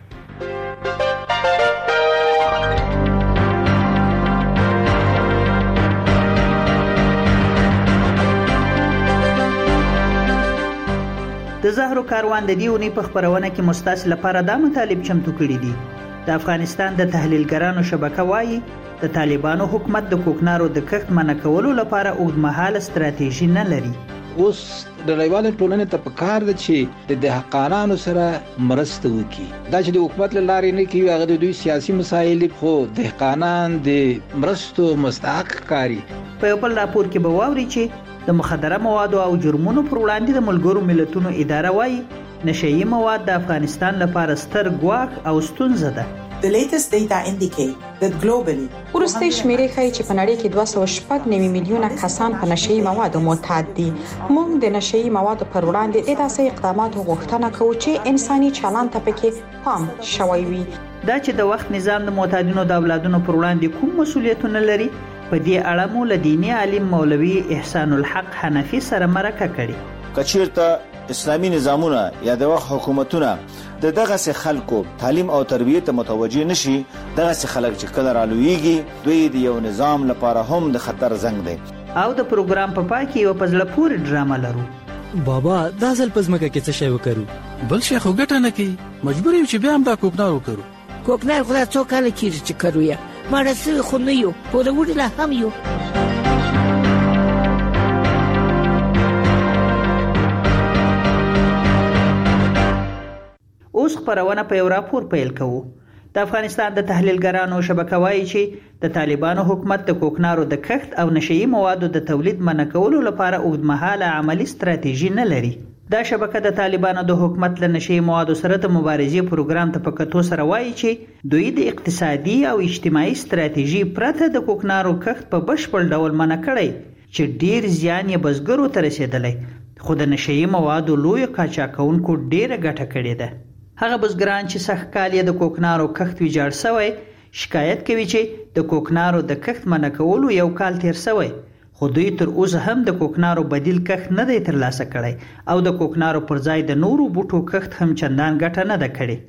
د زهرو کاروان د دې اونۍ په خبرونه کې مستاس لپاره دا مطالب چمتو کړي دي. د افغانستان د تحلیلګرانو شبکه وایي د طالبانو حکومت د کوکنارو د کښت منع کولو لپاره اوږدمهاله ستراتیژي نه لري.
اوس د نړیوال ټولنې ته پکار ده چې د دهقانانو سره مرسته وکړي. دا چې د حکومت له لارې نه کوي هغه د دوی سیاسي مسایل خو دهقانان د مرستو مستحق کاری.
په یو بل راپور کې به واوري چې د مخدره موادو او جرمونو پر وړاندې د ملګرو ملتونو اداره وایي نشئی مواد د افغانستان لپاره ستر ګواښ او ستونزه ده.
The latest data indicate that globally
ورسته شمیرې ښیي چې په نړۍ کې 209 میلیونه کسان په نشئی موادو معتاد دي. موږ د نشئی موادو پر وړاندې د داسې اقداماتو غوښتنه کوو چې انساني چلند ته پکې پام شوی وي.
دا چې د وخت نظام د معتادینو د اولادونو پر وړاندې کوم مسؤلیتونه لري په دې اړه مو له دیني عالم مولوي احسان الحق حنفي سره مرکه کړې.
کچیرته اسلامي نظامونه یا د وخت حکومتونه د دغه سه خلکو تعلیم او تربیت ته متوجه نشي، دغه سه خلک چې کله رالويږي دوی د یو نظام لپاره هم د خطر زنګ دی.
او د پروګرام په پای کې یو پزله پوری ډرامه لرو.
بابا دا ځل پزماکه کې څه شی وکړو؟
بل شي خو ګټه نه کوي، مجبور یو چې بیا هم دا کوکنار وکړو.
کوکنار خو څو کال کېږي چې کړو یا مارسه خو نه یو په وړي لا هم یو.
اوس خبرونه په یو راپور پیل کوو. د افغانستان د تحلیلګرانو شبکه وایي چې د طالبانو حکومت د کوکنارو د کښت او نشئی موادو د تولید منع کولو لپاره اوږدمهاله عملی ستراتیژي نه لري. دا شبکه د طالبانو د حکومت له نشئی موادو سره د مبارزې پروګرام ته په کتو سره وایي چې دوی د اقتصادي او اجتماعي ستراتیژي پرته د کوکنارو کښت په بشپړ ډول منع کړی چې ډیر زیان یې بزګرو ته رسیدلی، خو د نشئی موادو لوی قاچاقونکو ډیره ګټه کړې ده. هغه بزګران چې سخت کال یې د کوکنارو کښت ویجاړ شوی شکایت کوي چې د کوکنارو د کښت منع کولو یو کال تیر شوی، خو دوی تر اوسه هم د کوکنارو بدیل کښت نه دی ترلاسه کړی او د کوکنارو پر ځای د نورو بوټو کښت هم چندان ګټه نه ده کړې.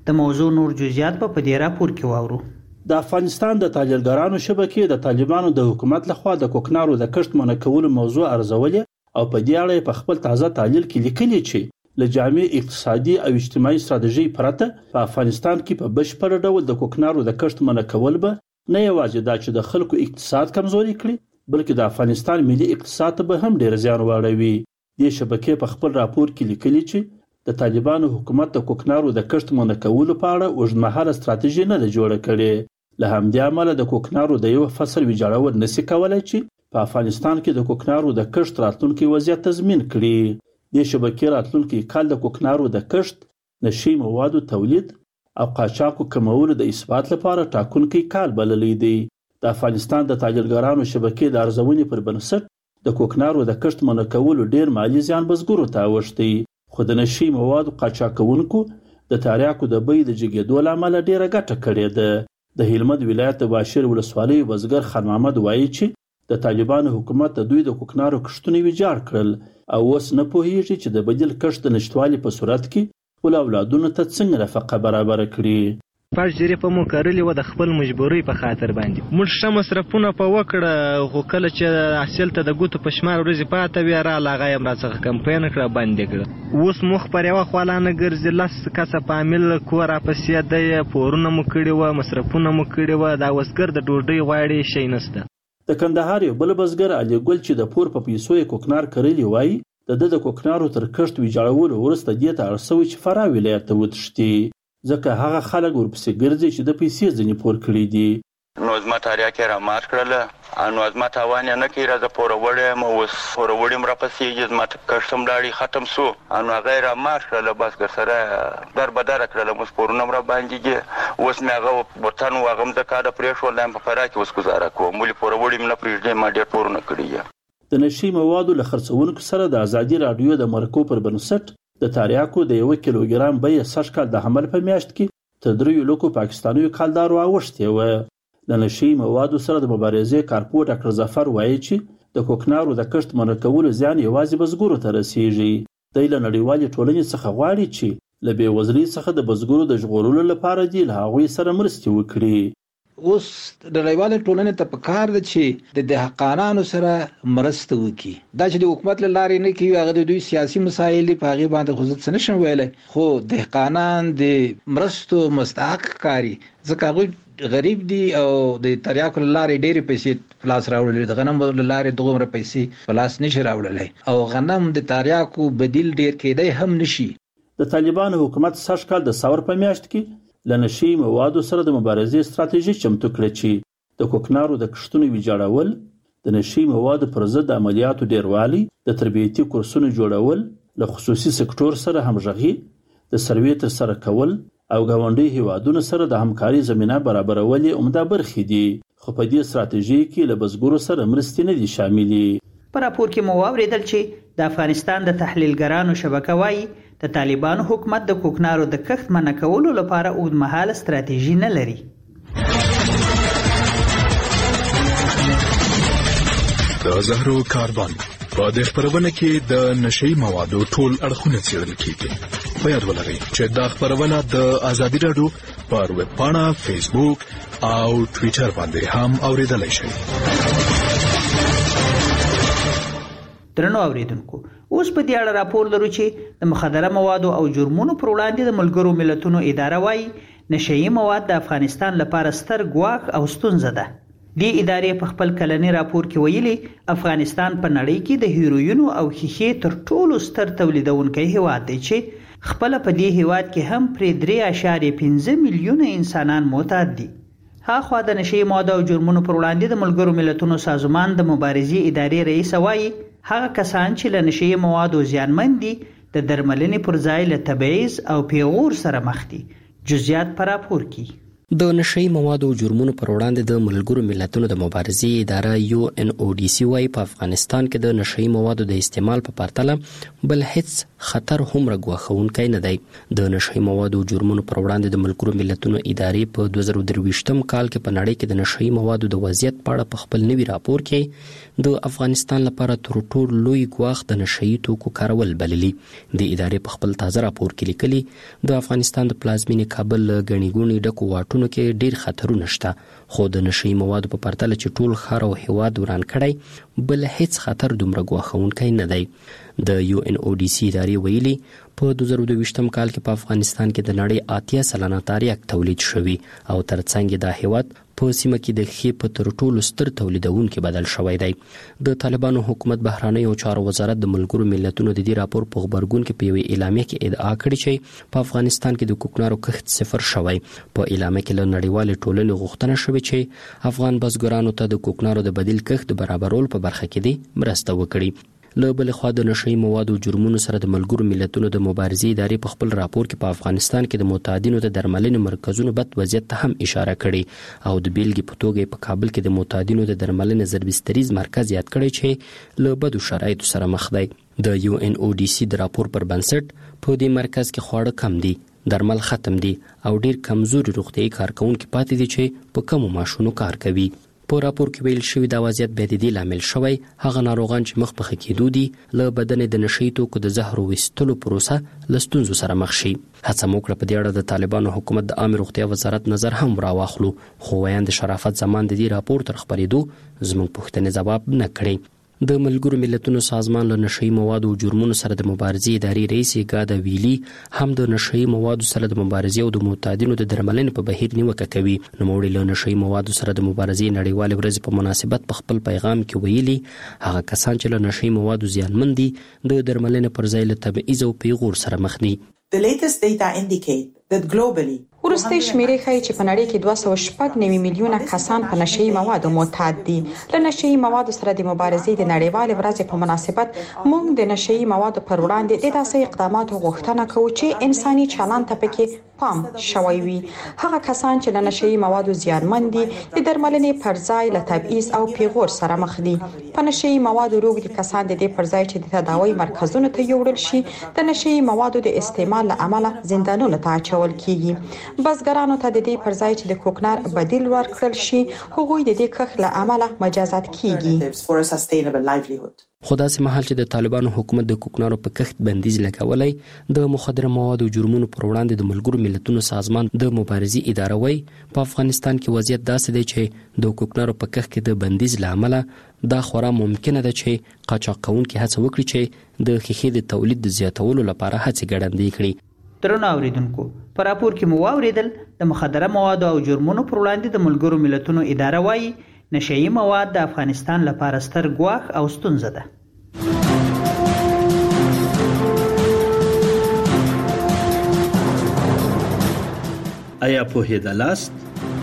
د موضوع نور جزئیات په دې راپور کې واورو.
د افغانستان د تاجرګرانو شبکې د طالبانو د حکومت لخوا د کوکنارو د کښت منع کولو موضوع ارزولې او په دې اړه په خپل تازه تحلیل کې لیکلي چې له جامع اقتصادي او اجتماعي ستراتیژي پرته په افغانستان کې په بشپړ ډول د کوکنارو د کښت منع کول به نه یوازې دا چې د خلکو اقتصاد کمزوري کړي بلکې د افغانستان ملي اقتصاد ته به هم ډیر زیان واړوي. دې شبکې په خپل راپور کې لیکلي چې د طالبانو حکومت د کوکنارو د کښت منع کولو په اړه اوږدمهاله ستراتیژي نه ده جوړه کړې. له همدې امله د کوکنارو د یو فصل ویجاړول نشي کولای چې په افغانستان کې د کوکنارو د کښت راتلونکي وضعیت تضمین کړي. د شبکې راتلونکي کال د کوکنارو د کښت، نشي موادو تولید او قاچاقو کمولو د اثبات لپاره ټاکونکی کال بللی دی. د افغانستان د تاجرګرانو شبکې د ارزونې پر بنسټ د کوکنارو د کښت منع کولو ډیر مالی زیان بزګرو ته اوښتی، خو د نشي موادو قاچاقونکو د تریاکو د بیې د جګېدو له امله ډیره ګټه کړې ده. د هلمند ولایت د باشیر ولسوالۍ بزګر خان محمد وایي چې د طالبانو حکومت د دوی د کوکنارو کښتونه ویجاړ کړل او اوس نه پوهیږي چې د بدیل کښت د نشتوالي په صورت کې خپل اولادونو ته څنګه نفقه برابر کړي.
پاش ظریفه مو کرلې و د خپل مجبورۍ په خاطر باندې موږ ښه مصرفونه په وکړه، خو کله چې حاصل ته د ګوتو په شمار ورځې پاته وي راله هغه یې راڅخه کمپاین کړه بندې کړه. اوس مخ پر یوه خوا لا نه ګرځي، 10 کسه په عامل کور راپسې دی، پورونه مو کړي وه، مصرفونه مو کړي وه، دا وزګر د ډوډۍ غواړي شی نشته.
د کندهار یو بل بزګر علي ګل چې د پور په پیسو یې کوکنار کرلی وایي د کوکنارو تر کښت ویجاړولو وروسته دې ته اړ شوی چې فراه ولایت ته وتښتي ځکه هغه خلک ورپسې ګرځي چې د پیسې ځینې پور کړي دي.
نو زما تاریاک یې رامات کړله، نو زما تاوان یې نه کوي، راځه پوروړی یم، اوس پوروړی م راپسېږي، زما کښت هم لاړې ختم سو، نو هغه یې رامات کړله، بس ګرسره در بدره کړله، اوس پورونه م راباندې اوس مې هغه وطن و هغه م د کاله پرېښول، دا یم په فراه کې اوس ګزاره کوم، ولې پوروړي م نه پرېږدي، ما ډېر پورونه کړي.
د نشي موادو له خرڅونکو سره د ازادي راډیو د مرکو پر بنسټ د تریاکو د 1 کیلوګرام بیه سږ کال د حمل په میاشت کې تر 3 لکو پاکستانیو کالدارو اوښتې وه. د نشي موادو سره د مبارزې کارپو ډاکټر ظفر وایي چې د کوکنارو د کښت منع کولو زیان یوازې بزګرو ته رسیږي. دی له نړیوالې ټولنې څخه غواړي چې له بېوزلۍ څخه د بزګرو د ژغورلو لپاره دې له هغوی سره مرستې وکړي.
اوس د نړیوالې ټولنې ته پکار ده چې د دهقانانو سره مرسته وکړي. دا چې د حکومت له لارې نه کوي هغه د دوی سیاسي مسایل په هغې باندې خو زه څه نشم ویلی، خو دهقانان د مرستو مستحق ښکاري ځکه هغوی غریب دي او د تریاکو له لارې ډېرې پیسې په لاس راوړلې، د غنمو له لارې دومره پیسې په لاس نشي راوړلی او غنم د تریاکو بدیل ډېر کېدی هم نشي.
د طالبانو حکومت سږ کال د ثور په میاشت کې له نشي موادو سره د مبارزې ستراتیژي چمتو کړه چې د کوکنارو د کښتونو ویجاړول، د نشي موادو پر ضد د عملیاتو ډیروالی، د تربیتي کورسونو جوړول، له خصوصي سکتور سره همغږي، د سروې ترسره کول او ګاونډي هیوادونو سره د همکاري زمینه برابرول یې عمده برخې دي، خو په دې ستراتیژي کې له بزګرو سره مرستې نه دي شاملې.
په راپور کې مو واورېدل چې د افغانستان د تحلیلګرانو شبکه وایي د طالبانو حکومت د کوکنارو د کښت منع کولو لپاره اوږدمهاله ستراتیژي نه لري.
د زهرو کاروان په دې خبرونه کې د نشي موادو ټول اړخونه څېړل کیږي. په یاد ولرئ چې دا خبرونه د ازادي راډیو پر ویب پاڼه، فیسبوک او ټویټر باندې هم اوریدلای شئ.
درنو اوریدونکو، اوس په دې اړه راپور لرو چې د مخدره موادو او جرمونو پر وړاندې د ملګرو ملتونو اداره وایي نشئی مواد د افغانستان لپاره ستر ګواښ او ستونزه ده. دې ادارې په خپل کلنی راپور کې ویلي افغانستان په نړۍ کې د هیروینو او ښیښې تر ټولو ستر تولیدونکی هیواد دی چې خپل په دې هیواد کې هم پرې 3.5 میلیونه انسانان معتاد دي. هاخوا د نشئی موادو او جرمونو پر وړاندې د ملګرو ملتونو سازمان د مبارزې ادارې رئیس وایي هغه کسان چې له نشئی موادو زیانمن دي د درملنې پر ځای له تبعیض او پیغور سره مخ دي. جزئیات پر راپور کې
د نشئی موادو او جرمونو پر وړاندې د ملګرو ملتونو د مبارزې اداره UNODC وايي په افغانستان کې د نشئی موادو د استعمال په پرتله بل هیڅ خطر هم راګواښونکی نه دی. د نشئی موادو او جرمونو پر وړاندې د ملګرو ملتونو ادارې په 2023م کال کې په نړۍ کې د نشئی موادو د وضعیت په اړه په خپل نوي راپور کې د افغانستان لپاره تر ټولو لوی ګواښ د نشئی توکو کارول بللی. د ادارې په خپل تازه راپور کې لیکلي د افغانستان د پلازمینې کابل غنی ګونی ډکو واټونو کې ډیر خطرونه شته، خو د نشئی موادو په پرتله چې ټول ښار او هیواد وران کړی بل هیڅ خطر دومره ګواښونکی نه دی. د UNODC ادارې ویلي په 2022م کال کې په افغانستان کې د نړۍ 80 سلنه تریاک تولید شوی او ترڅنګ د هیواد په سیمه کې د خې په تر ټولو ستر تولیدونکو بدل شوی دی. د طالبانو حکومت بهراني او چارو وزارت د ملګرو ملتونو د دې راپور په خبرګون کې په یوه اعلامیه کې ادعا کړې چې په افغانستان کې د کوکنارو کښت صفر شوی. په اعلامیه کې له نړیوال ټولنې غوښتنه شوې چې افغان بزګرانو ته د کوکنارو د بدیل کښت برابرول په برخه کې دې مرسته وکړي. له بل خوا د نشئی موادو جرمونو سره د ملګرو ملتونو د مبارزې ادارې په خپل راپور کې په افغانستان کې د معتادینو د درملنې مرکزونو بد وضعیت ته هم اشاره کړې او د بیلګې په توګه په کابل کې د معتادینو د درملنې ضربستریز مرکز یاد کړی چې له بدو شرایطو سره مخ دی. د UNODC د راپور پر بنسټ په دې مرکز کې خواړه کم دي، درمل ختم دي او ډیر کمزوري روغتیايي کارکونکي پاتې دي چې په کمو معاشونو کار کوي. په راپور کې ویل شوی دا وضعیت بیا د دې لامل شوی هغه ناروغان چې مخ په ښه کېدو دي له بدن د نشئی توکو د زهرو ویستلو پروسه له ستونزو سره مخ شي. هڅه مو کړه په دې اړه د طالبانو حکومت د عامه روغتیا وزارت نظر هم راواخلو، خو ویاند شرافت زمان د دې راپور تر خبرېدو زموږ پوښتنې ځواب نه کړي. د ملګرو ملتونو سازمان له نشئی موادو او جرمونو سره د مبارزې ادارې رئیس ګادا ویلی هم د نشئی موادو سره د مبارزې او د معتادینو د درملنې په بهیر نیوکه کوي. نوموړي له نشئی موادو سره د مبارزې نړیوالې ورځې په مناسبت په خپل پیغام کې ویلي هغه کسان چې له نشئی موادو زیانمن دي د درملنې پر ځای له تبعیض او پیغور سره مخ دي.
The latest data indicate that globally
وروستي شمیرې ښیي چې په نړۍ کې 296 میلیونه کسان په نشئی موادو معتاد دي. له نشئی موادو سره د مبارزې د نړیوالې ورځې په مناسبت موږ د نشئی موادو پر وړاندې د داسې اقداماتو غوښتنه کوو چې انساني چلند ته پکې پام شوی وي. هغه کسان چې له نشئی موادو زیانمن دي د درملنې پر ځای له تبعیض او پیغور سره مخ دي. په نشئی موادو روږدي کسان د دې پر ځای چې د تداوی مرکزونو ته یوړل شي د نشئی موادو د استعمال له امله زندانونو ته اچول کیږي. بزګرانو ته د دې پر ځای چې د کوکنار بدیل ورکړل شي هغوی د دې کښت له امله مجازات کیږي. خو داسې مهال چې د طالبانو حکومت د کوکنارو په کښت بندیز لګولی د مخدره موادو جرمونو پر وړاندې د ملګرو ملتونو سازمان د مبارزې اداره وایي په افغانستان کې وضعیت داسې دی چې د کوکنارو په کښت کې د بندیز له امله دا خورا ممکنه ده چې قاچاق کوونکي هڅه وکړي چې د ښیښې د تولید د زیاتولو لپاره هڅې ګړندۍ کړي.
درنو اوریدونکو په راپور کې مو واوریدل د مخدره موادو او جرمونو پر وړاندې د ملګرو ملتونو اداره وایي نشئی مواد د افغانستان لپاره ستر ګواښ او ستونزه ده.
آیا پوهېدلاست؟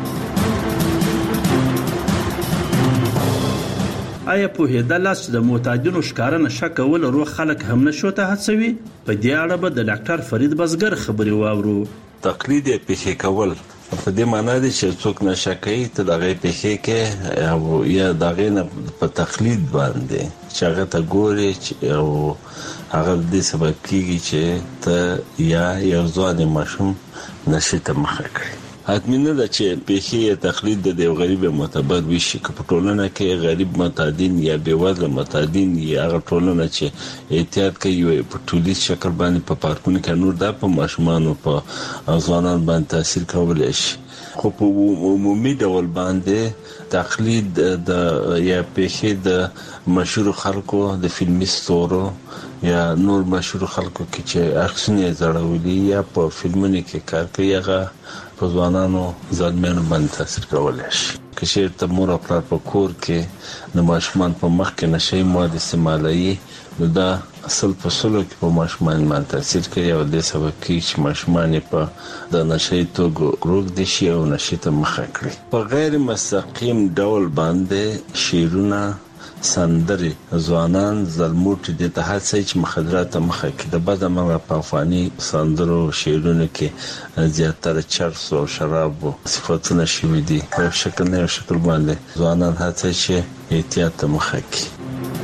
آیا پوهېدلاست چې د معتادینو ښکاره نشه کول روغ خلک هم نشو ته هڅوي؟ په دې اړه به د ډاکټر فرید بزګر خبرې واورو.
تقلید یې پیښې کول په دې معنی دی چې څوک نشه کوي ته د هغې پیښې کې او یا د هغې نه په تقلید باندې چې هغه ته ګورې او هغه دې سبب کېږي چې ته یا یو ځوان ماشوم نشې ته مخه کړي. حتمی نه ده چې پیښې یا تقلید د یو غریب معتبر وشي که په ټولنه کې غریب معتادین یا بېوزله معتادین یا هغه ټولنه چې احتیاط کوي په ټولیز شکل باندې په پارکونو کې نور دا په ماشومانو په ځوانانو باندې تاثیر کولی شي. خو په عمومي ډول باندې تقلید د یا پیښې د مشهور خلکو د فلمي ستورو یا نور مشهور خلکو کې چې عکسونه زړولي یا په فلمونو کې کار کوي هغه په ځوانانو ځوانانو باندې تاثیر کولی شي. که چېرته مور او پلار په کور کې د ماشومان په مخ کې نشئی مواد استعمالوي نو دا اصل په سلو کې په ماشومان باندې تاثیر کوي او دې سبب کېږي چې ماشومان په د نشئی توکو روږدي شي او نشې ته مخه کړي. په غیر مستقیم ډول باندې شعرونه سندري ځوانان زلموټي د ته هڅه چې مخدرات مخه کې د بعد موږ په افغاني سندرو شعرونو کې زیاتره چرس او شراب صفاتونه شوي دي په شکل نه شکل باندې ځوانان هڅه چې احتیاط مخه کې.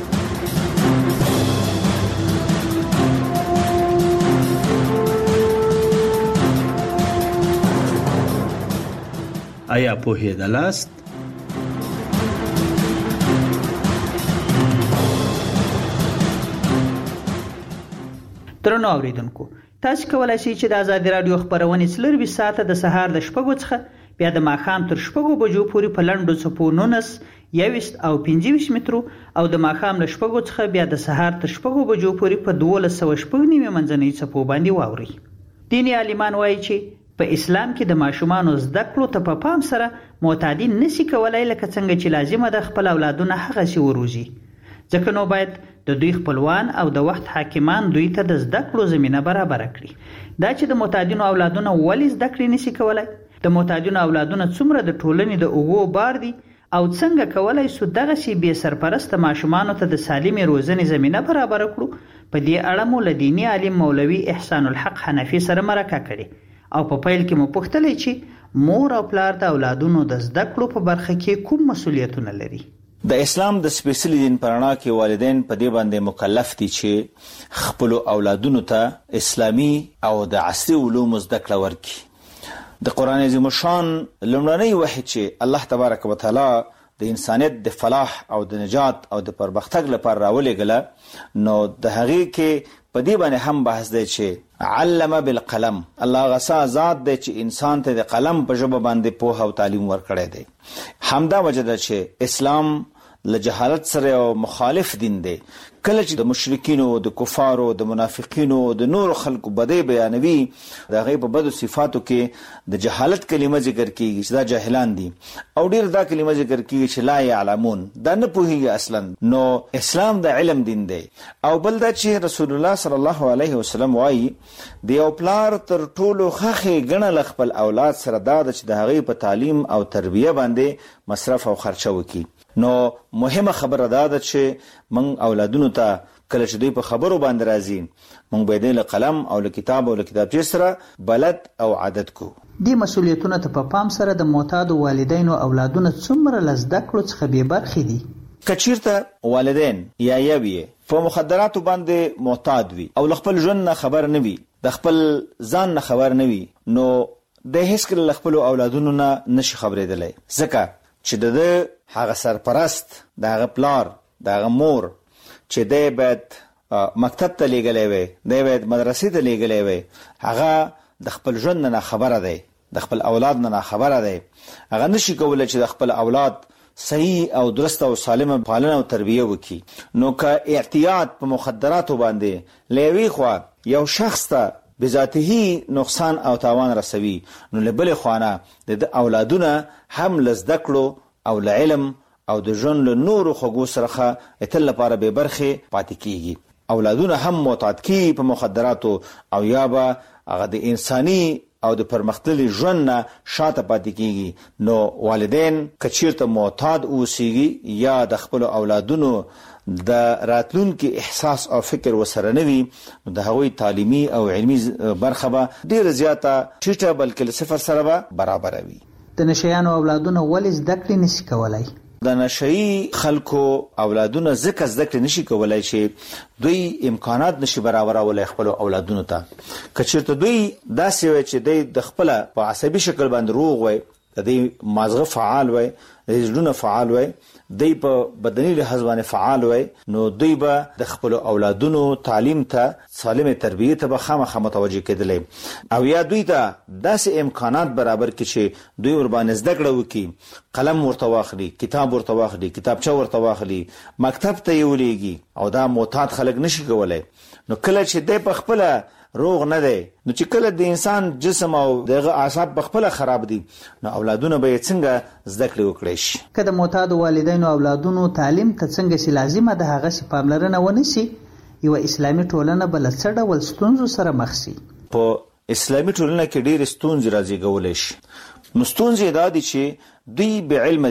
آیا پوهېدلاست؟
درنو اوریدونکو، تاسو کولای شئ چې د آزادي رادیو خبرونه څلور ساعته د سهار د 6 څخه بیا د ماښام تر 6 بجو پورې په لنډو څپو 19 21 او 25 مترو او د ماښام له 6 څخه بیا د سهار تر 6 بجو پورې په 1290 منځنۍ څپو باندې واوري. دیني عالمان وایي چې په اسلام کې د ماشومانو زده کړو ته په پام سره معتادین نشي کولای لکه څنګه چې لازمه د خپل اولادونه هغه سي وروزي. ځکه نو باید د دوی خپلوان او د وخت حاکمان دوی ته د زده کړو زمينه برابر کړي. دا چې د معتادینو اولادونه ولې زده کړې نشي کولای، د معتادینو اولادونه څومره د ټولنې د اوغو بار دي او څنګه کولای سو دغه سي بے سرپرست ماشومانو ته د سالمې روزنې زمينه برابر کړو، په دې اړه مو لدینی عالم مولوي احسان الحق حنفي سره مرکه کړي او په پیل کې مو پوښتلې چې مور او پلار د اولادونو د زده کړو په برخه کې کوم مسولیتونه لري.
د اسلام د سپیشلی دین پرانا کې والدین په دې باندې مکلف دي چې خپل اولادونو ته اسلامی او د عصري علوم زده کړه ورکړي. د قران عظیم شان لومړنی وحی چې الله تبارک وتعالى د انسانیت د فلاح او د نجات او د پرمختګ لپاره راولېګله، نو د هغې کې په دې باندې هم بحث دی چې علم بالقلم، الله غسا ذات دی چې انسان ته د قلم په ژبه باندې پوهه او تعلیم ورکړی دی. همدا وجه ده چې اسلام له جهالت سره او مخالف دین دی. کله چې د مشرکینو، د کفارو، د منافقینو، د نور خلکو بدی بیانوي، د هغې په بدو صفاتو کې د جهالت کلمه ذکر کیږي چې دا جاهلان دي، او ډیر دا کلمه ذکر کیږي چې لا يعلمون، دا نه پوهیږي اصلا. نو اسلام د علم دین دی. او بل دا چې رسول الله صلی الله علیه وسلم وایي د یو پلار تر ټولو ښه ګڼل خپل اولاد سره دا چې د هغې په تعلیم او تربیه باندې مصرف او خرچه وکړي. نو مهمه خبره دا ده چې موږ اولادونو ته کله چې دوی په خبرو باندې راځي، موږ باید له قلم او له کتاب او له کتابچې سره بلد او عادت کو.
دې مسولیتونه ته په پام سره د معتادو والدینو اولادونه څومره له زده کړو څخه بې برخې دي.
که چیرته والدین یا یوی په مخدراتو باندې معتاد وي او له خپل ژوند نه خبر نه وي، د خپل ځان نه خبر نه وي، نو د هیڅکله له خپلو اولادونو نه نشي خبرېدلی، ځکه چې د هغه سرپرست، د هغه پلار، د هغه مور چې دی باید مکتب ته لیږلی وی، دی باید مدرسې ته لیږلی وی، هغه د خپل ژوند نه خبره دی، د خپل اولاد نه خبره دی. هغه نشي کولی چې د خپل اولاد صحیح او درست او سالمه پالنه او تربیه وکړي. نو که اعتیاد په مخدراتو باندې له یوې خوا یو شخص ته بذاته نقصان او تاوان رسوي، نو له بلې خوانه د اولادونه هم له زده کړو او له علم او د ژوند له نورو خوږو سره اتل لپاره بې برخې پاتې کیږي. اولادونه هم معتاد کیږي په مخدراتو او یا به هغه د انساني او د پرمختللي ژوند نه شاته پاتې کیږي. نو والدین که چیرته معتاد اوسیږي یا د خپلو اولادونو د راتلونکي احساس او فکر وسره نه وي، نو د هغوی تعلیمي او علمي برخه به ډیره زیاته ټیټه بلکې له صفر سره به برابره وي.
د نشیانو اولادونه ولې زده کړې نشي کولای؟
د نشئی خلکو اولادونه ځکه زده کړې نشي کولای چې دوی امکانات نشي برابرولای خپل اولادونو ته. که چېرته دوی داسې وي چې دوی د خپله په عصبي شکل باندې روغ وي، د دوی مازغه فعال وي، د زړونه فعال وي، دوی په بدني لحاظ باندې فعال وي، نو دوی به د خپل اولادونو تعلیم ته، سالمه تربیه ته به خامخا متوجه کېدلی، او یا دوی ته داسې امکانات برابر کړي چې دوی ورباندې زده کړه وکړي، قلم ورته واخلي، کتاب ورته واخلي، کتابچه ورته واخلي، مکتب ته یې ولېږي. او دا معتاد خلک نشي کولی. نو کله چې دی په خپله روغ نه دی، نو چې کله د انسان جسم او دغه اعصاب په خپله خراب دي، نو اولادونه به یې څنګه زده کړې وکړی شي.
که د معتادو والدینو اولادونو تعلیم ته څنګه سي لازمه ده هغسې پاملرنه ونه سي، یوه اسلامي ټولنه به له څه ډول ستونزو سره مخ سي؟
په اسلامي ټولنه کې ډېرې ستونزې رازېږولی شي. نو ستونزې دا دي چې دوی بې علمه دي،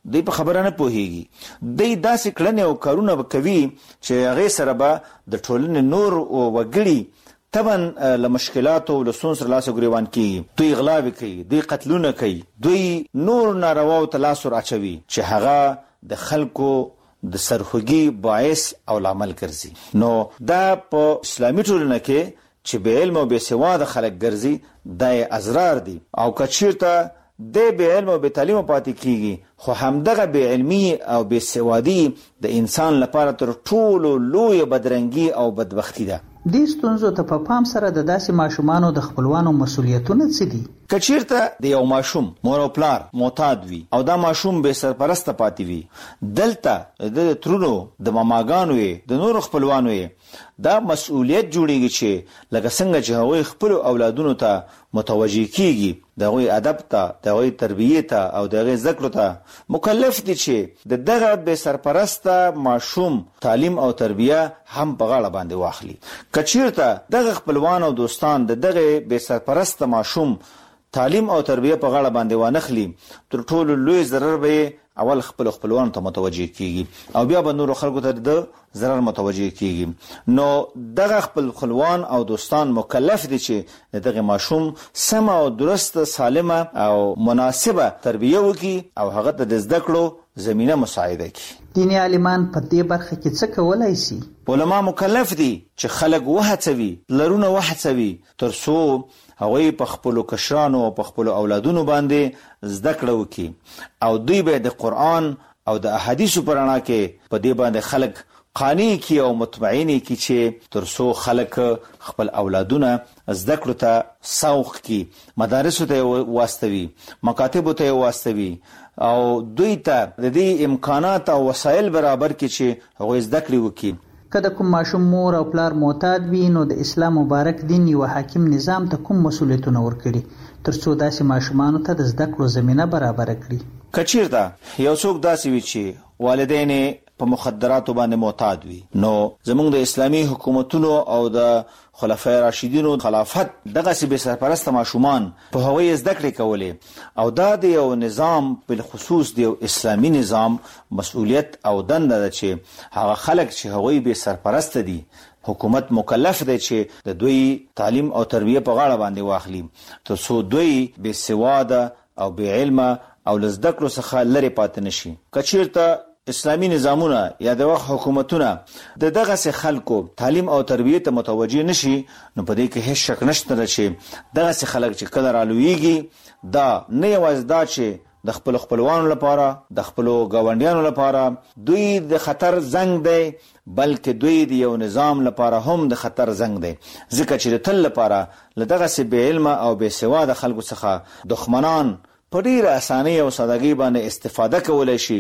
دوی په خبره نه پوهیږي. دوی داسې کړنې او کارونه کوي چې هغې سره به د ټولنې نور وګړي طبعا له مشکلاتو او له ستونزو سره لاس ګریوان کیږي. دوی غلاوې کوي، دوی قتلونه کوي، دوی نور نارواو ته لاس ور اچوي چې هغه د خلکو د سرخوږي باعث او لامل ګرځي. نو دا په اسلامي ټولنه کې چې بې علم او بې سواده خلک ګرځي دا ازرار دي، او که چېرته د بې علم او بې تعلیم پاتې کیږي خو همدغه بې علمي او بې سوادي د انسان لپاره تر ټولو لویه بدرنګي او بدبختي ده.
دې ستونزو ته په پام سره د داسې ماشومانو د خپلوانو مسؤلیتونه څه دي؟
که چېرته د یو ماشوم مور او پلار معتاد وي او دا ماشوم بې سرپرسته پاتې وي، دلته د ترونو د ماماګانو یې د نورو خپلوانو یې دا مسؤلیت جوړیږي چې لکه څنګه چې هغوی خپلو اولادونو ته متوجه کیږي، د هغوی ادب ته، د هغوی تربیې ته او د هغوی زده کړو ته مکلف دي چې د دغه بې سرپرسته ماشوم تعلیم او تربیه هم په غاړه باندې واخلي. که چېرته دغه خپلوان او دوستان د دغه بې سرپرسته ماشوم تعلیم او تربیه په غاړه باندې وانخلي، تر ټولو لوی ضرر به اول خپلوانو ته متوجه کیږي او بیا به نورو خلکو ته د ضرر متوجه کیږي. نو دغه خپلوان او دوستان مکلف دي چې دغه ماشوم سم او درست سالمه او مناسبه تربیه وکړي او هغه ته د زده کړو زمینه مساعده کړي.
دیني عالمان په دې برخه کې څه کولای شي؟
علما مکلف دي چې خلک وهڅوي، لرونه وهڅوي تر څو هغوی په خپلو کشرانو او په خپلو اولادونو باندې زده کړه وکړي او دوی به د قرآن او د احادیثو په رڼا کې په دې باندې خلک قانع کړي او مطمئن کړي چې تر څو خلک خپل اولادونه زده کړو ته سوق کړي، مدارسو ته واستوي، مکاتبو ته واستوي او دوی ته د دې امکانات او وسایل برابر کړي چې هغوی زده کړې وکړي.
که د کوم ماشوم مور او پلار معتاد وي نو د اسلام مبارک دین یو حاکم نظام ته کوم مسؤلیتونه ورکړي ترڅو داسې ماشومانو ته د زده کړو زمینه برابر کړي؟
که چېرته یو څوک داسې وي چې والدین په مخدراتو باندې معتاد وي، نو زموږ د اسلامي حکومتونو او د خلفای راشدینو خلافت دغسې بې سرپرسته ماشومان په هغوی زده کړې کولې او دا د یو نظام بالخصوص د یو اسلامي نظام مسؤلیت او دنده ده چې هغه خلک چې هغوی بې سرپرسته دي حکومت مکلف دی چې د دوی تعلیم او تربیه په غاړه باندې واخلي تر څو دوی بې سواده او بې علمه او له زده کړو څخه لرې پاتې نشي. که چېرته اسلامی نظامونه یا د وخت حکومتونه د دغسې خلکو تعلیم او تربیه ته متوجه نشي، نو په دې کې هیڅ شک نشته چې دغسې خلک چې کله رالویږي دا نه یوازې دا چې د خپل خپلوانو لپاره د خپل گاونډیانو لپاره دوی د خطر زنګ دی، بلکې دوی د یو نظام لپاره هم د خطر زنګ دی، ځکه چې د تل لپاره له دغسې بې علمه او بې سواده خلکو څخه دښمنان په ډېره اسانۍ او سادګۍ باندې استفاده کولی شي.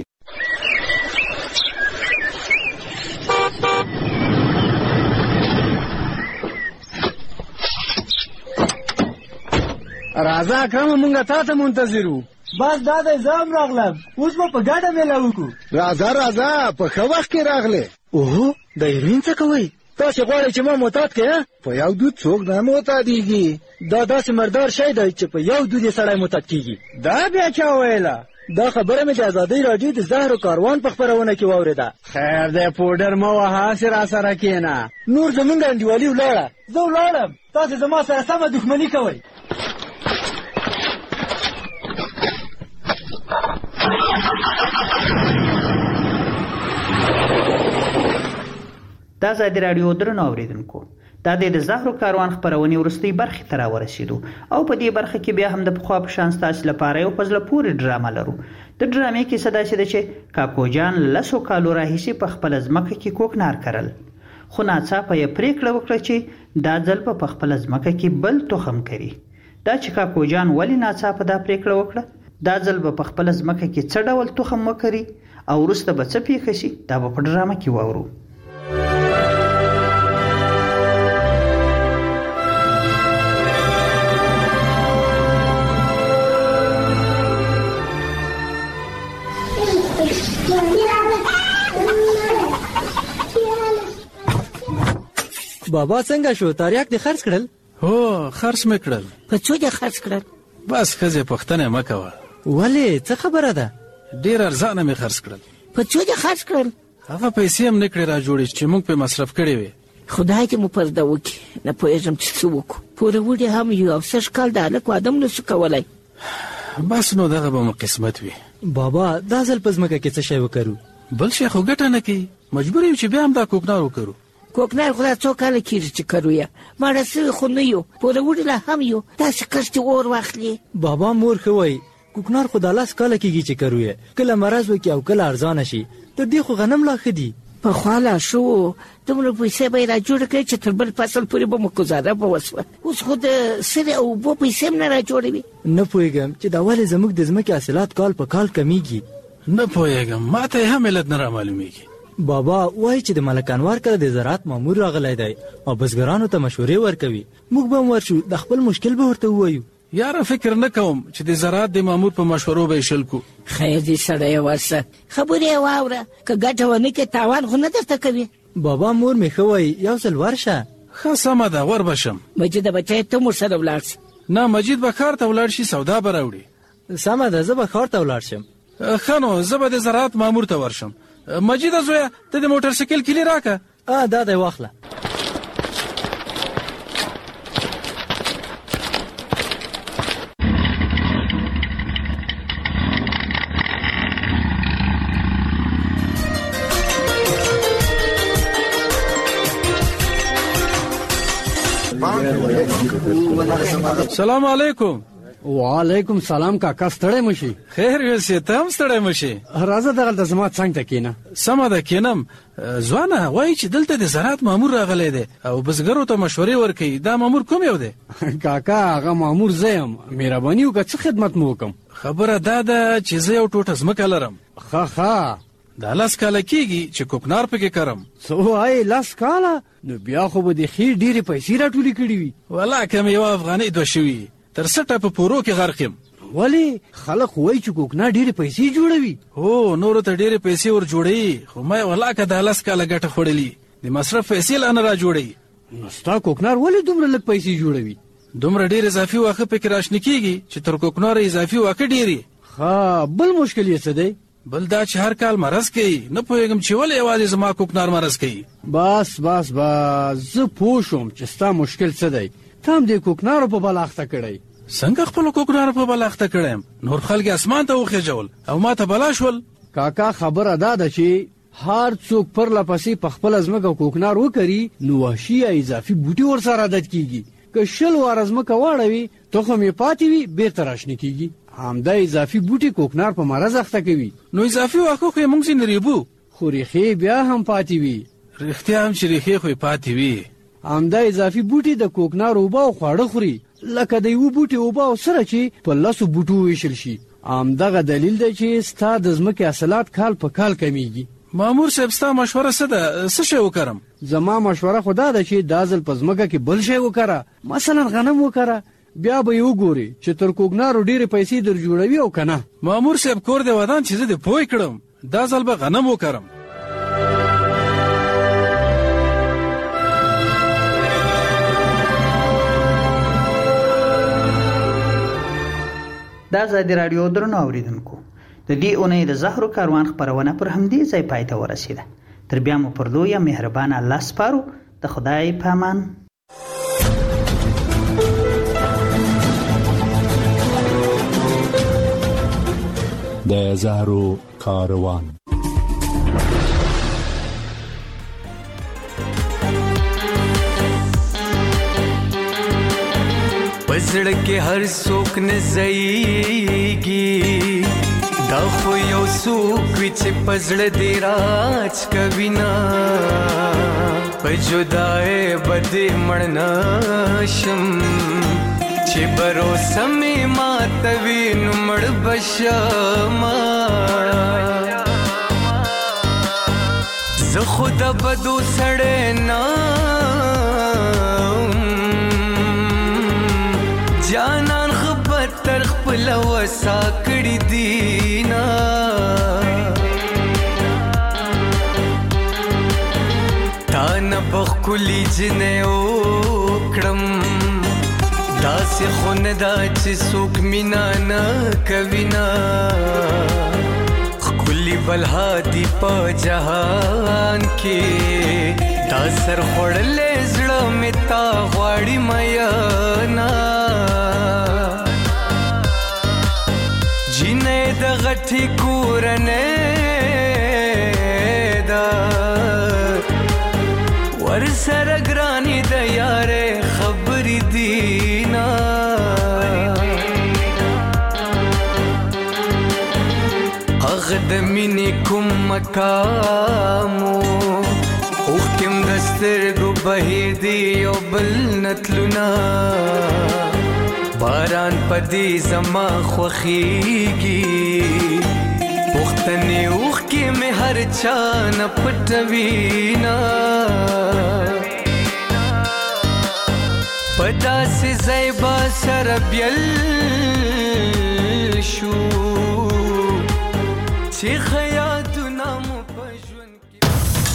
راځه اکرم مونږه تا ته منتظر وو.
بس دا د ځام راغلم، اوس به په ګډه میله وکړو.
راځه په ښه وخت کې راغلې. اوهو د هیروین څه کوئ؟ تاسې غواړئ چې ما معتاد کړې؟ په یو دود څوک نه معتادېږي. دا داسې مردار شی دی چې په یو دود یې سړی معتاد کېږي. دا بیا چا ویله؟ دا خبره مې د ازادۍ راډیو د زهرو کاروان په خپرونه کې واورېده. خیر دی پوډر مه وهه، هسې راسره کښېنه. نور زمونږ انډیوالي ولاړه.
زه ولاړم، تاسې زما سره سمه دښمني کوئ.
دا ازادي راډیو درنو اوریدونکو، دا د زهرو کاروان خپرونې وروستۍ برخې ته راورسېدو او په دې برخه کې بیا هم د پخوا په شان ستاسو لپاره یو په زړه پورې ډرامه لرو. د ډرامې کیسه داسې ده چې کاکو جان 10 کالو راهیسې په خپله ځمکه کې کوکنار کرل، خو ناڅاپه یې پرېکړه وکړه چې دا ځل به په خپله ځمکه کې بل تخم کري. دا چې کاکو جان ولې ناڅاپه دا پرېکړه وکړه، دا ځل به په خپله ځمکه کې څه ډول تخم وکري او وروسته به څه پیښه شي، دا به په ډرامه کې واورو.
بابا څنګه شو؟ تاریاک دې خرڅ کړل؟
هو خرڅ مې کړل.
په څو دې خرڅ کړل؟
بس ښځې پوښتنه مه کوه.
ولې څه خبره ده؟
ډیر ارزانه مې خرڅ کړل.
په څو دې خرڅ کړل؟
هغه پیسې هم نه کړې را جوړې چې موږ په مصرف کړې وې.
خدای دې مو پرده وکړي، نه پوهېږم چې څه وکړو. پوره وړي هم یو او سږ کال د هلک واده هم نسو کولی.
بس نو دغه به مو قسمت وي.
بابا دا ځل په ځمکه کې څه شی وکړو؟
بل شی خو ګټه نه کوي، مجبور یو چې بیا هم دا کوکنار وکړو.
کوکنار خو دا څو کاله کېږي چې کرو یې، ماړه سوي خو نه یو، پوره وړي لا هم یو، داسې کښتې اور واخلي.
بابا مور ښه وایي کوکنار خو دا 10 کاله کېږي چې کرو یې، کله مرض وکړي او کله ارزانه شي. تر دې خو غنم لا ښه دي.
پخوا لا ښه، دومره پیسې به یې را جوړه کړې چې تر بل فصل پورې به مو ګزاره به وسوه. اوس خو د سرې او اوبو پیسې هم نه را جوړوي.
نه پوهېږم چې دا ولې زموږ د ځمکې حاصلات کال په کال کمیږي.
نه پوهېږم، ما ته یې هم علت نه را معلومېږي.
بابا وایي چې د ملک انوار کله د زراعت مامور راغلی دی او بزګرانو ته مشورې ورکوي. موږ به هم ورشو، د خپل مشکل به ورته ووایو.
یاره فکر نه کوم چې د زراعت د مامور په مشورو به یې شل کو.
خیر دې سړی ورشه، خبرې یې واوره، که ګټه ونه کړې تاوان خو نه درته کوي.
بابا مور مې ښه وایي یو ځل ورشه.
ښه سمه ده، ور به شم.
مجیده بچی ته مور سره ولاړ شه.
نه مجید به ښار ته ولاړ شي، سودا به راوړي.
سمه ده، زه به ښار ته ولاړ شم.
ښه نو زه به د زراعت مامور ته ورشم. مجیده زویه ته د موټر سایکل کیلي راکه.
دا دی واخله.
سلام علیکم.
وعلیکم سلام کاکا، ستړی مشي؟
خیر یوسې، ته هم ستړی مشي.
راځه دغلته زما څنګ ته کښېنه.
سمه ده کښېنم. ځوانه وایي چې دلته د زراعت مامور راغلی دی او بزګرو ته مشورې ورکوي. دا مامور کوم یو دی؟
کاکا هغه مامور زه یم. مهرباني وکړه څه خدمت مو وکړم؟
خبره دا ده چې زه یو ټوټه ځمکه لرم.
ښه
دا 10 کاله کېږي چې کوکنار پکې کرم.
څه وایې 10 کاله؟ نو بیا خو به د ښې ډېرې پیسې راټولې کړې وي.
والله که مې یوه افغانۍ دوه شوي تر سټه په پورو کې غرق یم.
ولې؟ خلک وایي چې کوکنار ډېرې پیسې جوړوي.
هو نورو ته ډېرې پیسې ور جوړوي، خو ما والله که دا 10 کاله ګټه خوړلي د مصرف پیسې لا نه را جوړوي.
نو ستا کوکنار ولې دومره لږ پیسې جوړوي؟
دومره ډېر اضافي واښه پکې راشنه کېږي چې تر کوکناره اضافي واښه ډېرې.
بل مشکل یې څه دی؟
بل دا چې هر کال مرض کوي. نه پوهېږم چې ولې یوازې زما کوکنار مرض کوي.
بس زه پوه شوم چې ستا مشکل څه دی. ته هم د کوکنارو په بل اخته کړی.
څنګه خپلو کوکنارو په بل اخته کړی؟ نور خلک اسمان ته وخېژول او ما ته بلا شول.
کاکا خبره دا ده چې هر څوک پرله پسې په خپله ځمکه کوکنار وکري نو وحشي یا اضافي بوټي ورسره عادت کېږي. که 10 واره ځمکه واړوي تخم یې پاتې وي بیرته راشنه کېږي. همدا اضافي بوټي کوکنار په مرض اخته کوي.
نو اضافي واښه خو یې موږ ځینې ریبو،
خو ریښې بیا هم پاتې وي.
رښتیا هم چې ریښې خو یې پاتې وي.
همدا اضافي بوټي د کوکنار اوبه او خواړه خوري، لکه د یو بوټي اوبه او سره چې په 10 بوټو ویشل شي. همدغه دلیل دی چې ستا د ځمکې حاصلات کال په کال کمیږي.
مامور صاحب ستا مشوره څه ده؟ څه شی وکړم؟
زما مشوره خو دا ده چې دا ځل په ځمکه کې بل شی وکړه، مثلا غنم وکړه. بیا به یې وګوري چې تر کوکنارو ډېرې پیسې در جوړوي او که نه.
مامور صاحب کور دې ودان چې زه دې پوه کړم. دا ځل به غنم وکړم.
د آزادي راډیو درنو اوریدونکو، د دې اونۍ د زهرو کاروان خپرونه پر همدې ځای پای ته ورسېده. تر بیا مو پر لویه مهربان الله سپارو. د خدای په امان.
د زهرو کاروان.
پزړ کې هر څوک نه ځایږي، دا خو یو څوک وي چې پزړ دې راج کوي نه. په جدای بدې مړ نشم چې بروسه مې ماتوي نو مړ بشم. زه خو د بدو سړی نه جانان خبر تر خپل وسا کړی دینا. تا نه بخلی جنې وکړم داسې خو نه دا چې څوک مینا نه کوي نه. اولی بلهادی په جهان کې دا سر خړلې زړه مې تا غواړي میانا جینې د غټي کورنه دا ور سره ګرانی د یارې خبرې دینا اغد مینې کوم مقامو اوختم دسترګو بهیر دی او بل نتلونا باران پدی زما خوخیږي پختنې اوخ کې مې هر چا نه پټوینا پدا سي زيبا سره بیل شو چې خیال